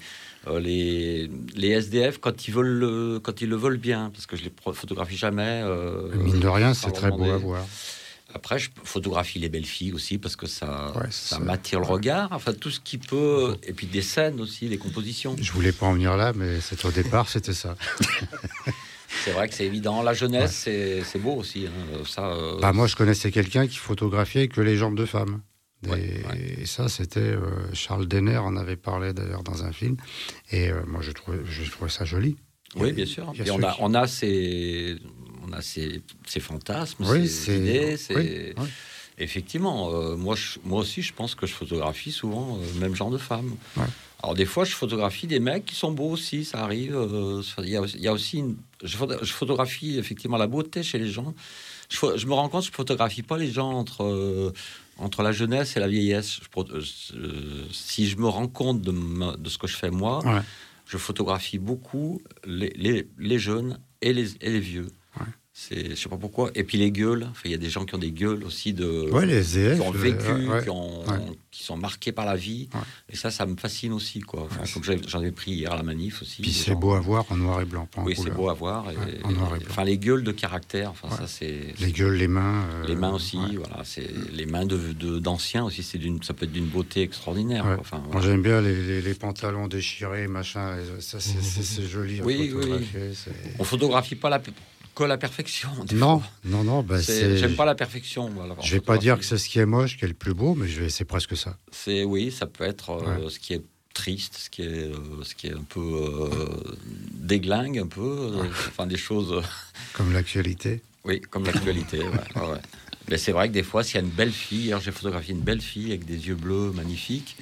SDF quand ils le veulent bien, parce que je les photographie jamais. Mine de rien, c'est très beau à voir. Après, je photographie les belles filles aussi parce que ça m'attire le regard. Enfin, tout ce qui peut. Et puis des scènes aussi, les compositions. Je voulais pas en venir là, mais au départ, c'était ça. C'est vrai que c'est évident. La jeunesse, c'est beau aussi. Hein. Ça, moi, je connaissais quelqu'un qui photographiait que les jambes de femmes. Et ça, c'était Charles Denner en avait parlé d'ailleurs dans un film. Et moi, je trouvais ça joli. Oui, bien sûr. Et on a ces fantasmes, ces idées. Effectivement, moi aussi, je pense que je photographie souvent le même genre de femmes. Ouais. Alors, des fois, je photographie des mecs qui sont beaux aussi, ça arrive. Il y a aussi je photographie effectivement la beauté chez les gens. Je me rends compte que je photographie pas les gens entre la jeunesse et la vieillesse. Si je me rends compte de ce que je fais moi, je photographie beaucoup les jeunes et les vieux. Ouais. Je sais pas pourquoi. Et puis les gueules. Il y a des gens qui ont des gueules aussi les ZF, qui ont vécu, qui sont marqués par la vie. Ouais. Et ça me fascine aussi, quoi. Enfin, comme j'en ai pris hier à la manif aussi. Puis c'est beau à voir en noir et blanc. Oui, c'est beau à voir. En noir et blanc. Enfin, les gueules de caractère. Enfin, ça c'est. Les gueules, les mains. Les mains aussi. Voilà, c'est les mains d'anciens aussi. Ça peut être d'une beauté extraordinaire. Ouais. Enfin, moi j'aime bien les pantalons déchirés, machin. Ça c'est joli. Oui. On photographie pas la perfection. Non. J'aime pas la perfection. Alors, je vais pas dire que c'est ce qui est moche qui est le plus beau, mais c'est presque ça. Ça peut être ce qui est triste, ce qui est un peu déglingue, un peu, enfin des choses comme l'actualité. Oui, comme l'actualité. ouais. Mais c'est vrai que des fois, s'il y a une belle fille, hier j'ai photographié une belle fille avec des yeux bleus magnifiques.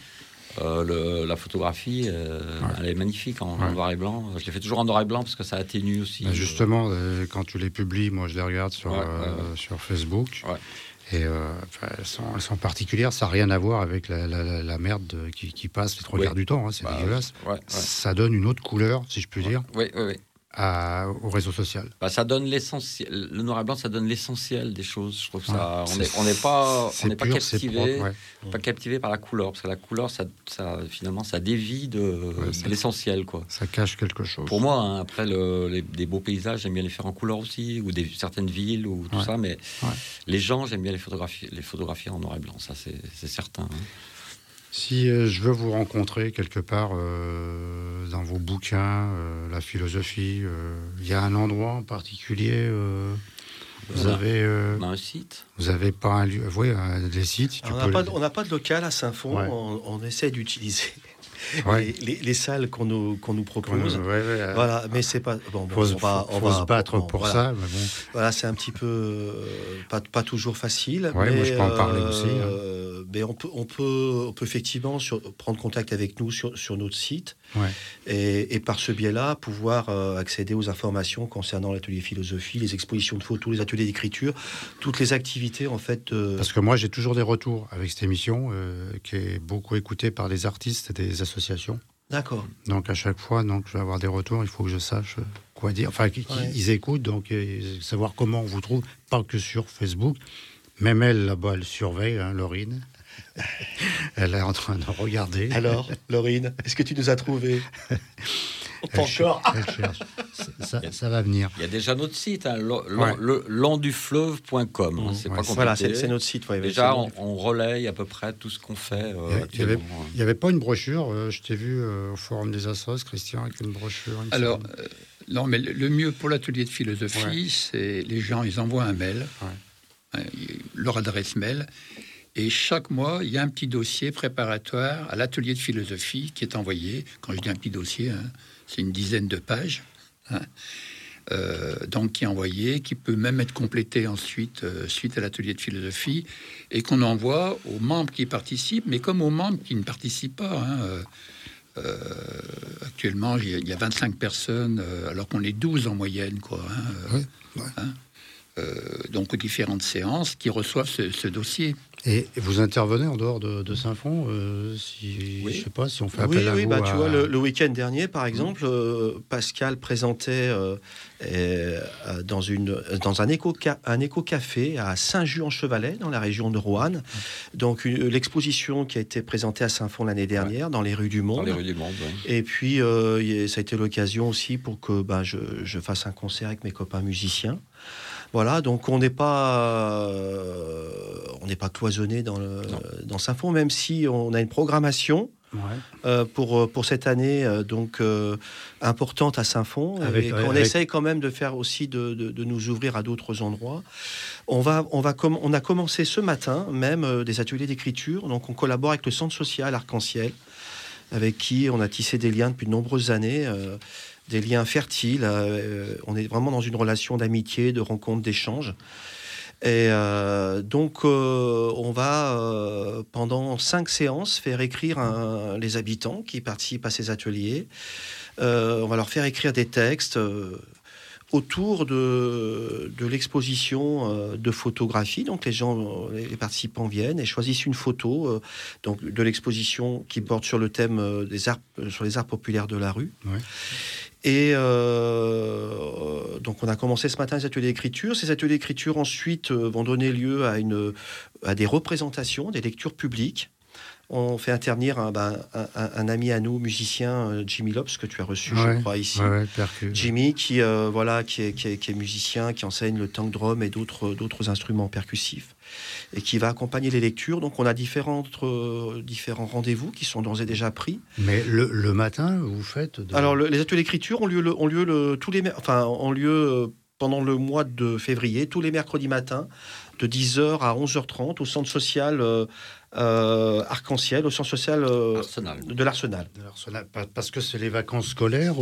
La photographie, elle est magnifique en noir et blanc. Je l'ai fait toujours en noir et blanc parce que ça atténue aussi. Justement, quand tu les publies, moi je les regarde sur Facebook. Ouais. Et elles sont particulières. Ça n'a rien à voir avec la merde qui passe les trois quarts du temps. Hein, c'est dégueulasse. Ça donne une autre couleur, si je puis dire. Oui. Au réseau social. Ça donne l'essentiel. Le noir et blanc, ça donne l'essentiel des choses. Je trouve ça. On n'est pas captivé, pas captivé par la couleur, parce que la couleur, ça finalement, ça dévie de l'essentiel, quoi. Ça cache quelque chose. Pour moi, après des beaux paysages, j'aime bien les faire en couleur aussi, ou certaines villes ou tout ça, mais les gens, j'aime bien les photographier en noir et blanc. Ça, c'est certain. Hein. Si je veux vous rencontrer quelque part dans vos bouquins, la philosophie, il y a un endroit en particulier vous avez un site. Vous n'avez pas un lieu. Oui, des sites. On n'a pas de local à Saint-Fond. On essaie d'utiliser les salles qu'on nous propose. Voilà, mais c'est pas bon. On va se battre pour ça. Mais bon. Voilà, c'est un petit peu pas toujours facile. Ouais, moi je peux en parler aussi. Mais on peut effectivement prendre contact avec nous sur notre site et par ce biais-là pouvoir accéder aux informations concernant l'atelier philosophie, les expositions de photos, les ateliers d'écriture, toutes les activités en fait. Parce que moi j'ai toujours des retours avec cette émission qui est beaucoup écoutée par des artistes et des associations. D'accord. Donc à chaque fois, je vais avoir des retours. Il faut que je sache quoi dire. Enfin, ils écoutent, donc savoir comment on vous trouve, pas que sur Facebook. Même elle là-bas, elle surveille, Laurine. Elle est en train de regarder. Alors, Laurine, est-ce que tu nous as trouvé ? Pas encore. Elle cherche. Ça va venir. Il y a déjà notre site, hein, lendufleuve.com. C'est pas compliqué. Voilà, c'est notre site. Ouais, déjà, on relaye à peu près tout ce qu'on fait actuellement. Il n'y avait pas une brochure. Je t'ai vu au Forum des Assos, Christian, avec une brochure. Alors, non, mais le mieux pour l'atelier de philosophie, c'est les gens, ils envoient un mail, leur adresse mail, et chaque mois, il y a un petit dossier préparatoire à l'atelier de philosophie qui est envoyé. Quand je dis un petit dossier, c'est une dizaine de pages. Donc qui est envoyé, qui peut même être complété ensuite suite à l'atelier de philosophie, et qu'on envoie aux membres qui participent, mais comme aux membres qui ne participent pas. Actuellement, il y a 25 personnes, alors qu'on est 12 en moyenne, quoi. Donc aux différentes séances qui reçoivent ce dossier. Et vous intervenez en dehors de Saint-Fond, je sais pas si on fait appel à vous. Tu vois, le week-end dernier, par exemple, Pascal présentait dans un éco-café à Saint-Just-en-Chevalet, dans la région de Roanne. Donc l'exposition qui a été présentée à Saint-Fond l'année dernière, dans les rues du Monde. Dans les rues du Monde, oui. Et puis ça a été l'occasion aussi pour que je fasse un concert avec mes copains musiciens. Voilà, donc on n'est pas cloisonné dans Saint-Fond, même si on a une programmation pour cette année importante à Saint-Fond, et qu'on essaye quand même de faire aussi de nous ouvrir à d'autres endroits. On a commencé ce matin même des ateliers d'écriture, donc on collabore avec le Centre social Arc-en-Ciel, avec qui on a tissé des liens depuis de nombreuses années. Des liens fertiles. On est vraiment dans une relation d'amitié, de rencontre, d'échange. Et donc, on va, pendant 5 séances, faire écrire les habitants qui participent à ces ateliers. On va leur faire écrire des textes autour de l'exposition de photographie. Donc, les participants viennent et choisissent une photo donc de l'exposition qui porte sur le thème sur les arts populaires de la rue. Ouais. Et donc on a commencé ce matin les ateliers d'écriture. Ces ateliers d'écriture ensuite vont donner lieu à des représentations, des lectures publiques. On fait intervenir un ami à nous, musicien, Jimmy Lopes, que tu as reçu, je crois, ici. Jimmy, qui est musicien, qui enseigne le tank drum et d'autres instruments percussifs, et qui va accompagner les lectures. Donc on a différents rendez-vous qui sont d'ores et déjà pris. Mais le matin, vous faites... Alors les ateliers d'écriture ont lieu pendant le mois de février, tous les mercredis matins, de 10h à 11h30, au centre social Arc-en-Ciel, au centre social de l'Arsenal. Parce que c'est les vacances scolaires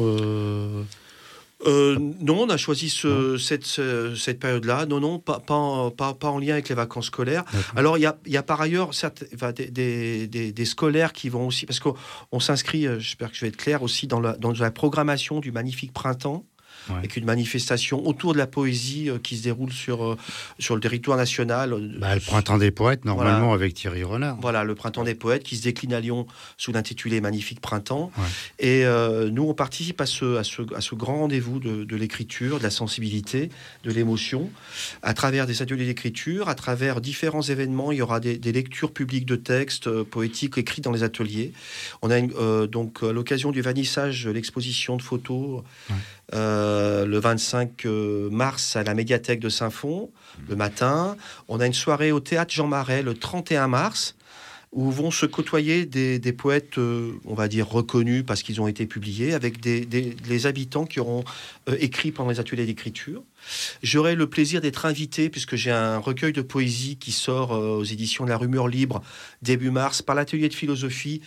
Non, on a choisi cette période-là. Non, pas en lien avec les vacances scolaires. D'accord. Alors, il y a par ailleurs des scolaires qui vont aussi... Parce qu'on s'inscrit, j'espère que je vais être clair, aussi dans la programmation du Magnifique Printemps, avec une manifestation autour de la poésie qui se déroule sur le territoire national. Le Printemps des Poètes, normalement, avec Thierry Renard. Voilà, le Printemps des Poètes qui se décline à Lyon sous l'intitulé Magnifique Printemps. Ouais. Et nous, on participe à ce grand rendez-vous de l'écriture, de la sensibilité, de l'émotion, à travers des ateliers d'écriture, à travers différents événements. Il y aura des lectures publiques de textes poétiques écrits dans les ateliers. On a donc à l'occasion du vernissage de l'exposition de photos... le 25 mars à la médiathèque de Saint-Fond, le matin. On a une soirée au théâtre Jean Marais le 31 mars, où vont se côtoyer des poètes, on va dire, reconnus parce qu'ils ont été publiés, avec les habitants qui auront écrit pendant les ateliers d'écriture. J'aurai le plaisir d'être invité, puisque j'ai un recueil de poésie qui sort aux éditions de la Rumeur Libre début mars, par l'atelier de philosophie,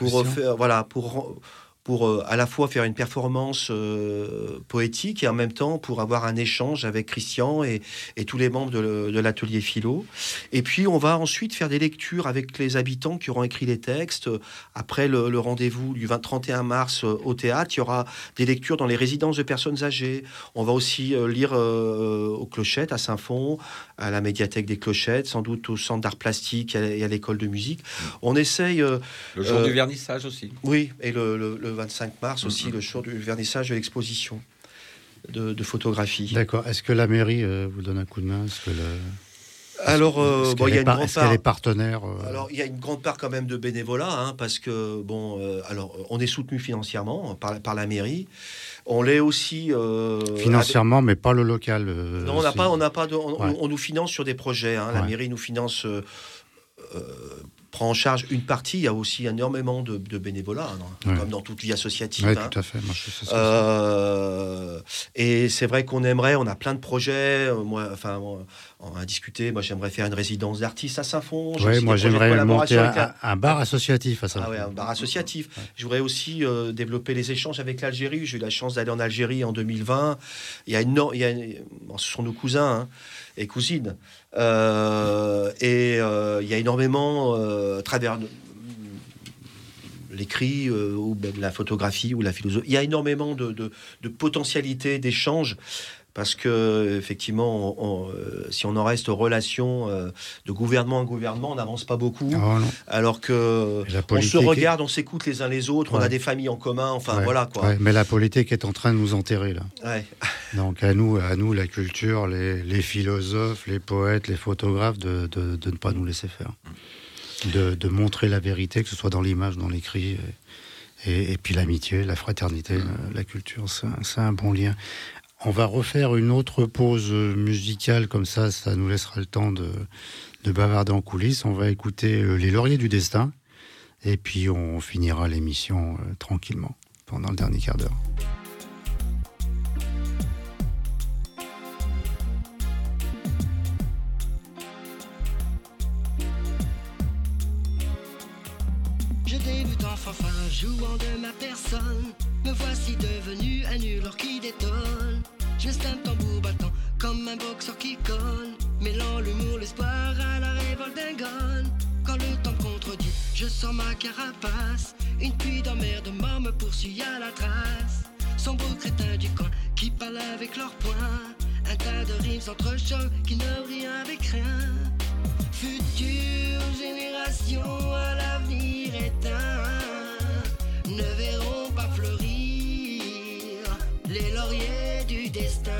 pour à la fois faire une performance poétique et en même temps pour avoir un échange avec Christian et tous les membres de l'atelier philo. Et puis on va ensuite faire des lectures avec les habitants qui auront écrit les textes. Après le rendez-vous du 31 mars au théâtre, il y aura des lectures dans les résidences de personnes âgées. On va aussi lire aux Clochettes à Saint-Fond, à la médiathèque des Clochettes, sans doute au centre d'art plastique et à l'école de musique. On essaye... le jour du vernissage aussi. Oui, et le 25 mars aussi, le jour du vernissage de l'exposition de photographie. D'accord. Est-ce que la mairie vous donne un coup de main ? Alors, il y a une grande est-ce qu'elle part. est partenaire Alors, il y a une grande part quand même de bénévolat, hein, parce que alors, on est soutenu financièrement par la mairie. On l'est aussi financièrement, mais pas le local. Non, on n'a pas, on nous finance sur des projets. Hein, la Ouais. mairie nous finance. Prend en charge une partie. Il y a aussi énormément de bénévolat, hein, comme dans toute vie associative. Oui, hein. tout à fait. Moi, je sais ça. Et c'est vrai qu'on aimerait, on a plein de projets. On a discuté. Moi, j'aimerais faire une résidence d'artistes à Saint-Fond. Oui, moi, j'aimerais monter avec un bar associatif à ça. un bar associatif. Je voudrais aussi développer les échanges avec l'Algérie. J'ai eu la chance d'aller en Algérie en 2020. Ce sont nos cousins, hein, et cousines. Il y a énormément, à travers l'écrit ou même la photographie ou la philosophie, il y a énormément de potentialités d'échanges. Parce que effectivement, si on en reste aux relations de gouvernement à gouvernement, on n'avance pas beaucoup. Oh, alors que on se regarde, on s'écoute les uns les autres, on a des familles en commun. Enfin voilà quoi. Ouais, mais la politique est en train de nous enterrer là. Ouais. Donc à nous, la culture, les philosophes, les poètes, les photographes, de ne pas nous laisser faire, de montrer la vérité, que ce soit dans l'image, dans l'écrit. Et puis l'amitié, la fraternité, la culture, c'est un bon lien. On va refaire une autre pause musicale, comme ça nous laissera le temps de bavarder en coulisses. On va écouter Les Lauriers du Destin, et puis on finira l'émission tranquillement, pendant le dernier quart d'heure. Je débute en fanfare, jouant de ma personne. Me voici devenu un hurleur qui détonne. J'installe tambour battant comme un boxeur qui colle, mêlant l'humour, l'espoir à la révolte d'un gun. Quand le temps me contredit, je sors ma carapace. Une pluie d'emmerdement me poursuit à la trace. Son beau crétin du coin qui parle avec leurs poings. Un tas de rimes s'entrechoquent qui n'ont rien avec rien. Future génération à l'avenir éteint ne verront pas fleurir les lauriers du destin.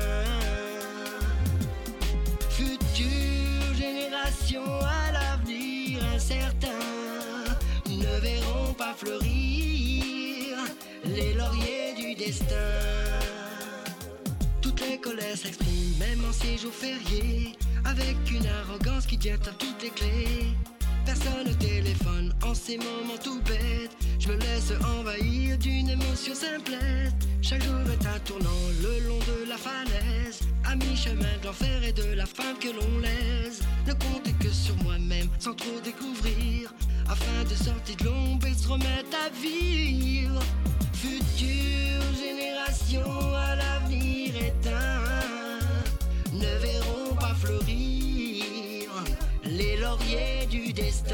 Future génération à l'avenir incertain ne verront pas fleurir les lauriers du destin. Toutes les colères s'expriment même en ces jours fériés, avec une arrogance qui tient à toutes les clés. Personne au téléphone en ces moments tout bêtes. Je me laisse envahir d'une émotion simplette. Chaque jour est un tournant le long de la falaise, à mi-chemin de l'enfer et de la femme que l'on laisse. Ne compter que sur moi-même sans trop découvrir, afin de sortir de l'ombre et se remettre à vivre. Future génération à l'avenir éteint ne verront pas fleurir les lauriers du destin.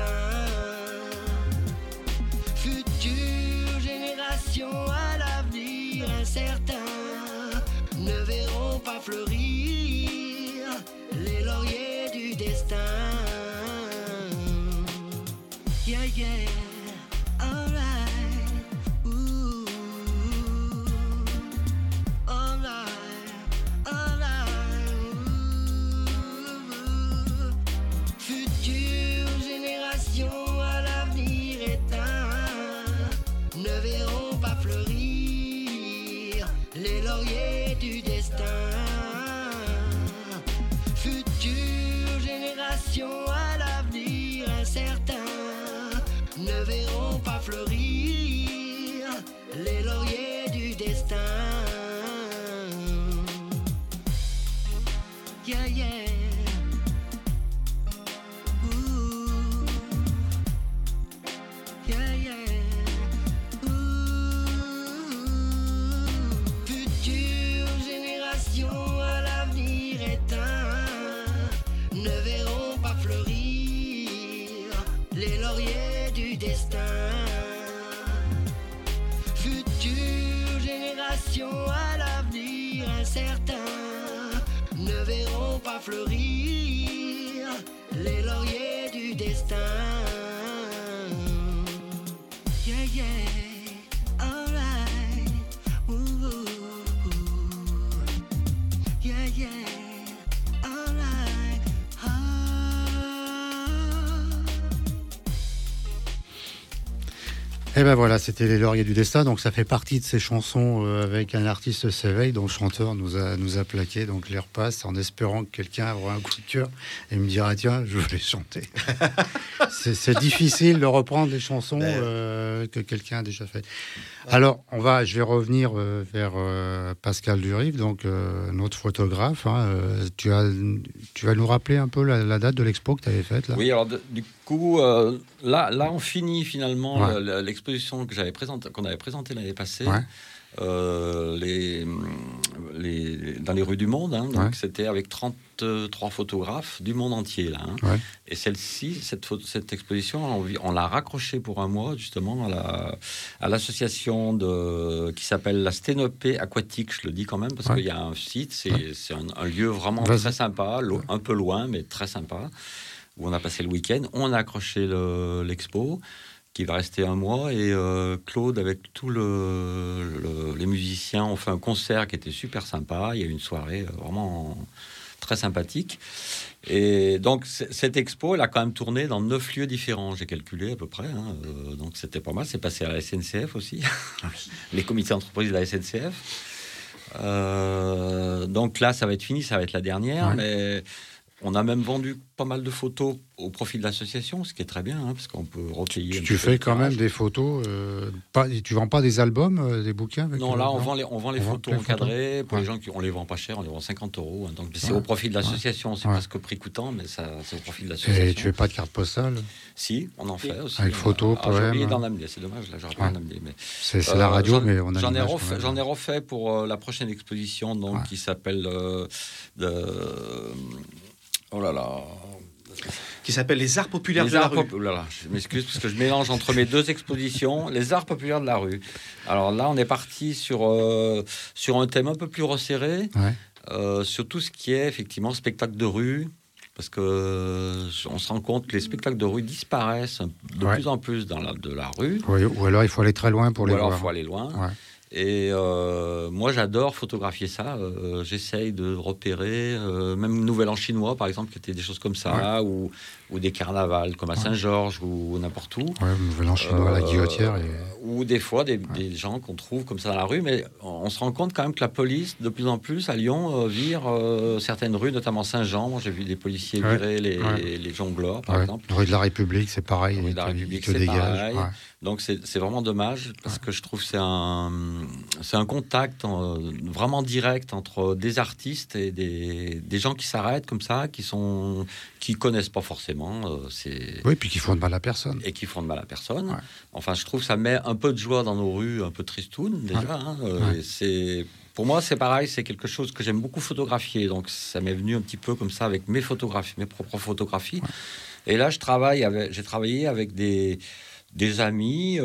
Future génération à l'avenir incertain ne verront pas fleurir les lauriers du destin. Yeah, yeah, alright, ooh, alright, alright, ooh. Future génération à l'avenir éteint ne verront pas fleurir les lauriers du destin. Future génération à l'avenir incertain ne verront pas fleurir les lauriers du destin. Yeah, yeah. Ooh. Yeah, yeah. Ooh. Future génération à l'avenir éteint ne verront pas fleurir les lauriers du destin. Future génération à l'avenir incertain ne verront pas fleurir les lauriers du destin. Yeah, yeah, alright, ooh, yeah, yeah, alright, ah. Et ben voilà, c'était Les Lauriers du Destin. Donc ça fait partie de ces chansons avec un artiste s'éveille, dont le chanteur nous a plaqué. Donc je les repasse en espérant que quelqu'un aura un coup de cœur et me dira tiens, je veux les chanter. c'est difficile de reprendre les chansons que quelqu'un a déjà fait. Alors je vais revenir vers Pascal Durive, donc notre photographe. Tu vas nous rappeler un peu la date de l'expo que tu avais faite là. Oui, alors du coup, là, on finit finalement l'exposition qu'on avait présentée l'année passée. Ouais. Dans les rues du monde, donc c'était avec 33 photographes du monde entier là. Et celle-ci, cette exposition, on l'a raccrochée pour un mois justement à l'association qui s'appelle la Sténopée aquatique. Je le dis quand même parce qu'il y a un site, c'est un lieu vraiment très sympa, un peu loin mais très sympa, où on a passé le week-end. On a accroché l'expo qui va rester un mois, et Claude avec tous les musiciens ont fait un concert qui était super sympa. Il y a eu une soirée vraiment très sympathique, et donc cette expo elle a quand même tourné dans 9 lieux différents, j'ai calculé à peu près, donc c'était pas mal. C'est passé à la SNCF aussi, les comités d'entreprise de la SNCF, donc là ça va être fini, ça va être la dernière, mais on a même vendu pas mal de photos au profit de l'association, ce qui est très bien, parce qu'on peut recueillir. Tu fais quand même des photos. Tu vends pas des albums, des bouquins avec, non, là on vend les photos encadrées pour les gens on les vend pas cher, on les vend 50 €. Donc c'est au profit de l'association. C'est presque prix coûtant, mais c'est au profit de l'association. Et tu fais pas de carte postale? Si, on en fait aussi. Avec photos, poèmes. J'ai oublié d'en amener. C'est dommage, là j'aurais pas en amener. Mais c'est la radio, mais on a. J'en ai refait pour la prochaine exposition, donc qui s'appelle oh là là. Qui s'appelle Les Arts Populaires de la Rue. Oh là là, je m'excuse parce que je mélange entre mes deux expositions. Les Arts Populaires de la Rue. Alors là, on est parti sur un thème un peu plus resserré, sur tout ce qui est effectivement spectacle de rue, parce que on se rend compte que les spectacles de rue disparaissent de plus en plus de la rue. Oui, ou alors il faut aller très loin pour les voir. Ou alors il faut aller loin. Ouais. Et moi, j'adore photographier ça. J'essaye de repérer, même Nouvel An chinois, par exemple, qui étaient des choses comme ça, ou des carnavals, comme à Saint-Georges, ou n'importe où. Ouais, Nouvel An chinois, la Guillotière. Ou des fois, des gens qu'on trouve comme ça dans la rue. Mais on se rend compte quand même que la police, de plus en plus, à Lyon, vire certaines rues, notamment Saint-Jean. Moi, j'ai vu des policiers virer les jongleurs, par exemple. Rue de la République, c'est pareil. Rue de la République, c'est pareil. Donc, c'est vraiment dommage, parce que je trouve que c'est un contact vraiment direct entre des artistes et des gens qui s'arrêtent comme ça, qui connaissent pas forcément. Oui, puis qui font de mal à personne. Et qui font de mal à personne. Ouais. Enfin, je trouve que ça met un peu de joie dans nos rues, un peu tristounes déjà. Pour moi, c'est pareil, c'est quelque chose que j'aime beaucoup photographier. Donc, ça m'est venu un petit peu comme ça avec mes photographies, mes propres photographies. Ouais. Et là, j'ai travaillé avec des amis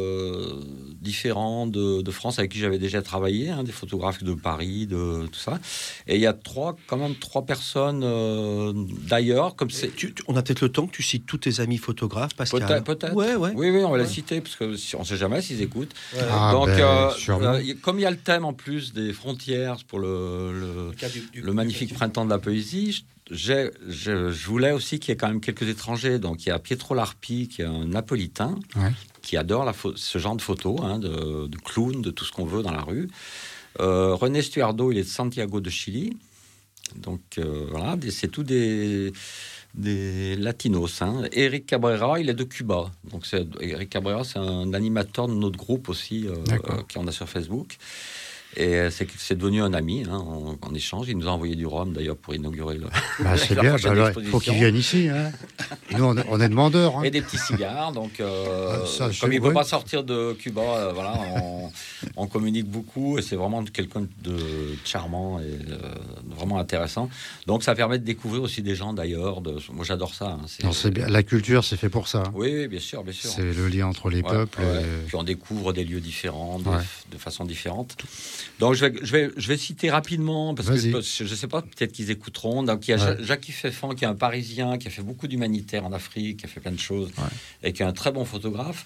différents de France avec qui j'avais déjà travaillé, des photographes de Paris, de tout ça. Et il y a quand même trois personnes d'ailleurs. Comme on a peut-être le temps que tu cites tous tes amis photographes, Pascal. Peut-être. Ouais. Oui, on va les citer, parce qu'on ne sait jamais s'ils écoutent. Ouais. Donc, comme il y a le thème en plus des frontières pour le magnifique printemps de la poésie, je voulais aussi qu'il y ait quand même quelques étrangers. Donc il y a Pietro Larpi, qui est un napolitain, qui adore ce genre de photos, de clown, de tout ce qu'on veut dans la rue. René Stuardo, il est de Santiago de Chili. Donc voilà, c'est tous des latinos. Eric Cabrera, il est de Cuba. Donc Eric Cabrera, c'est un animateur de notre groupe aussi, qu'on a sur Facebook. Et c'est devenu un ami, en échange. Il nous a envoyé du rhum, d'ailleurs, pour inaugurer c'est bien, il faut qu'il vienne ici. Nous, on est demandeurs. Et des petits cigares. Donc, comme il ne peut pas sortir de Cuba, on communique beaucoup. Et c'est vraiment quelqu'un de charmant et vraiment intéressant. Donc, ça permet de découvrir aussi des gens d'ailleurs. Moi, j'adore ça. C'est bien. La culture, c'est fait pour ça. Oui, bien sûr. C'est le lien entre les peuples. Puis on découvre des lieux différents, de façon différente. Donc, je vais citer rapidement, parce que je ne sais pas, peut-être qu'ils écouteront. Donc, il y a Jackie Féfan, qui est un Parisien, qui a fait beaucoup d'humanitaire en Afrique, qui a fait plein de choses, et qui est un très bon photographe.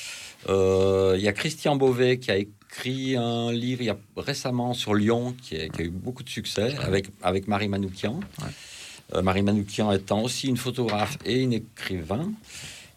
Il y a Christian Beauvais, qui a écrit un livre récemment sur Lyon, qui a eu beaucoup de succès, avec Marie Manoukian. Marie Manoukian étant aussi une photographe et une écrivain.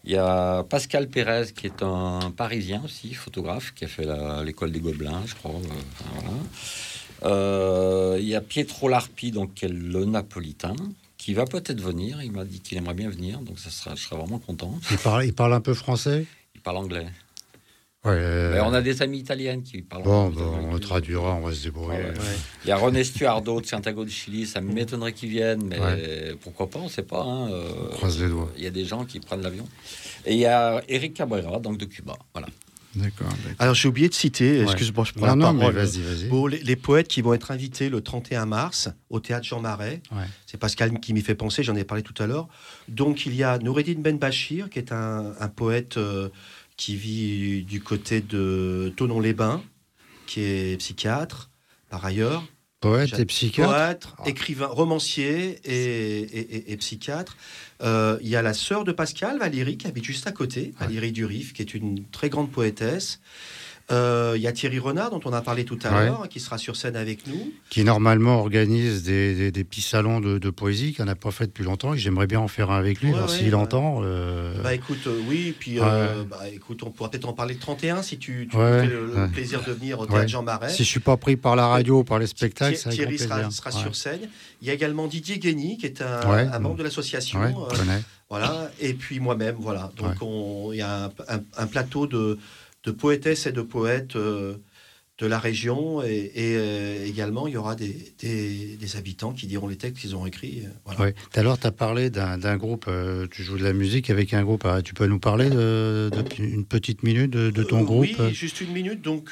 Il y a Pascal Pérez, qui est un Parisien aussi, photographe, qui a fait l'école des Gobelins, je crois. Voilà. Il y a Pietro Larpi, donc, qui est le Napolitain, qui va peut-être venir. Il m'a dit qu'il aimerait bien venir, donc je serais vraiment content. Il parle un peu français ? Il parle anglais. Ouais, Mais on a des amis italiennes qui parlent anglais. Bon, on traduira, on va se débrouiller. Ouais. Il y a René Stuardo de Santiago de Chili, ça m'étonnerait qu'ils viennent, mais pourquoi pas, on ne sait pas. Hein. On croise les doigts. Il y a des gens qui prennent l'avion. Et il y a Eric Cabrera, donc de Cuba. Voilà. D'accord. Alors j'ai oublié de citer, excuse-moi, je prends la parole. Mais vas-y. Bon, les poètes qui vont être invités le 31 mars au théâtre Jean Marais. Ouais. C'est Pascal qui m'y fait penser, j'en ai parlé tout à l'heure. Donc il y a Noureddin Ben Bachir, qui est un poète qui vit du côté de Thonon-les-Bains, qui est psychiatre par ailleurs. Poète et psychiatre. Poète, écrivain, romancier et psychiatre. Il y a la sœur de Pascal, Valérie, qui habite juste à côté, Valérie Durif, qui est une très grande poétesse. Il y a Thierry Renard, dont on a parlé tout à l'heure, qui sera sur scène avec nous. Qui normalement organise des petits salons de poésie qu'on n'a pas fait depuis longtemps. Et j'aimerais bien en faire un avec lui, s'il entend. Bah écoute, oui, puis écoute, on pourra peut-être en parler le 31 si tu me fais le plaisir de venir au théâtre Jean Marais. Si je suis pas pris par la radio ou par les spectacles, ça Thierry sera sur scène. Il y a également Didier Guény, qui est un membre de l'association. Voilà. Et puis moi-même, voilà. Donc il y a un plateau de poétesses et de poètes de la région et également il y aura des habitants qui diront les textes qu'ils ont écrits. Voilà. Ouais. Tout à l'heure, tu as parlé d'un groupe, tu joues de la musique avec un groupe. Tu peux nous parler une petite minute de ton groupe? Oui, juste une minute. Donc,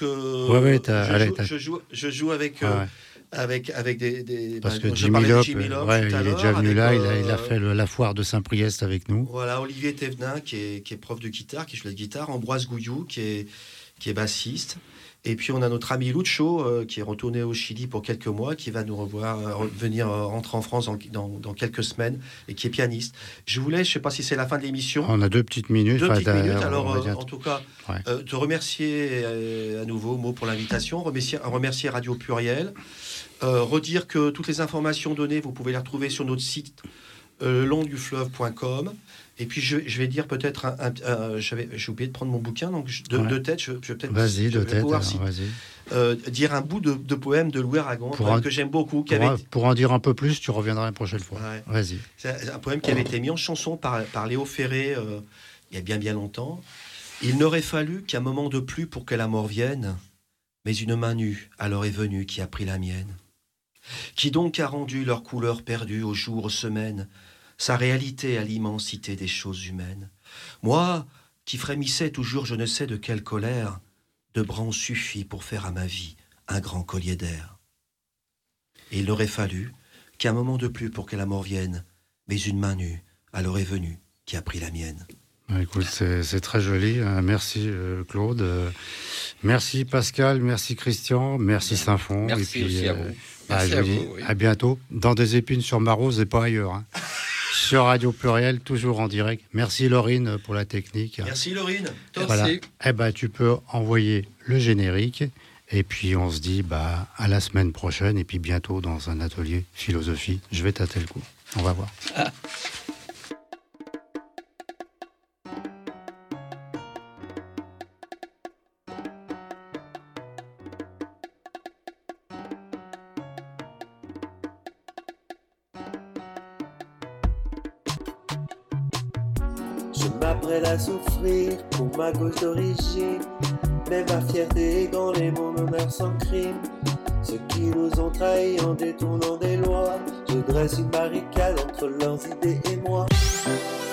je joue avec... avec des parce que Jimmy Lop, il est déjà venu là, il a fait la foire de Saint-Priest avec nous. Voilà, Olivier Thévenin qui est prof de guitare, qui joue la guitare, Ambroise Gouillou qui est bassiste, et puis on a notre ami Lucho qui est retourné au Chili pour quelques mois, qui va nous venir rentrer en France dans quelques semaines, et qui est pianiste. Je ne sais pas si c'est la fin de l'émission. On a 2 petites minutes. Alors en tout cas, te remercier à nouveau, Mo, pour l'invitation, remercier Radio Pluriel. Redire que toutes les informations données, vous pouvez les retrouver sur notre site longdufleuve.com. Et puis je vais dire peut-être j'ai oublié de prendre mon bouquin, donc de tête, je vais peut-être. Vas-y, de tête. Dire un bout de poème de Louis Aragon, que j'aime beaucoup. Pour en dire un peu plus, tu reviendras la prochaine fois. Ouais. Vas-y. C'est un poème qui avait été mis en chanson par Léo Ferré il y a bien longtemps. Il n'aurait fallu qu'un moment de pluie pour que la mort vienne, mais une main nue alors est venue qui a pris la mienne. Qui donc a rendu leur couleur perdue aux jours, aux semaines, sa réalité à l'immensité des choses humaines. Moi, qui frémissais toujours je ne sais de quelle colère, de bras suffit pour faire à ma vie un grand collier d'air. Et il n'aurait fallu qu'un moment de plus pour que la mort vienne, mais une main nue alors est venue qui a pris la mienne. Écoute, c'est très joli. Merci Claude. Merci Pascal, merci Christian, merci Saint-Fond. Merci aussi à vous. À bientôt dans Des épines sur ma rose et pas ailleurs. Sur Radio Pluriel, toujours en direct. Merci Laurine pour la technique. Merci Laurine. Voilà. Tu peux envoyer le générique et puis on se dit à la semaine prochaine et puis bientôt dans un atelier philosophie. Je vais tâter le coup. On va voir. Je m'apprête à souffrir pour ma cause d'origine, mais ma fierté égranlée, mon honneur sans crime. Ceux qui nous ont trahis en détournant des lois, je dresse une barricade entre leurs idées et moi.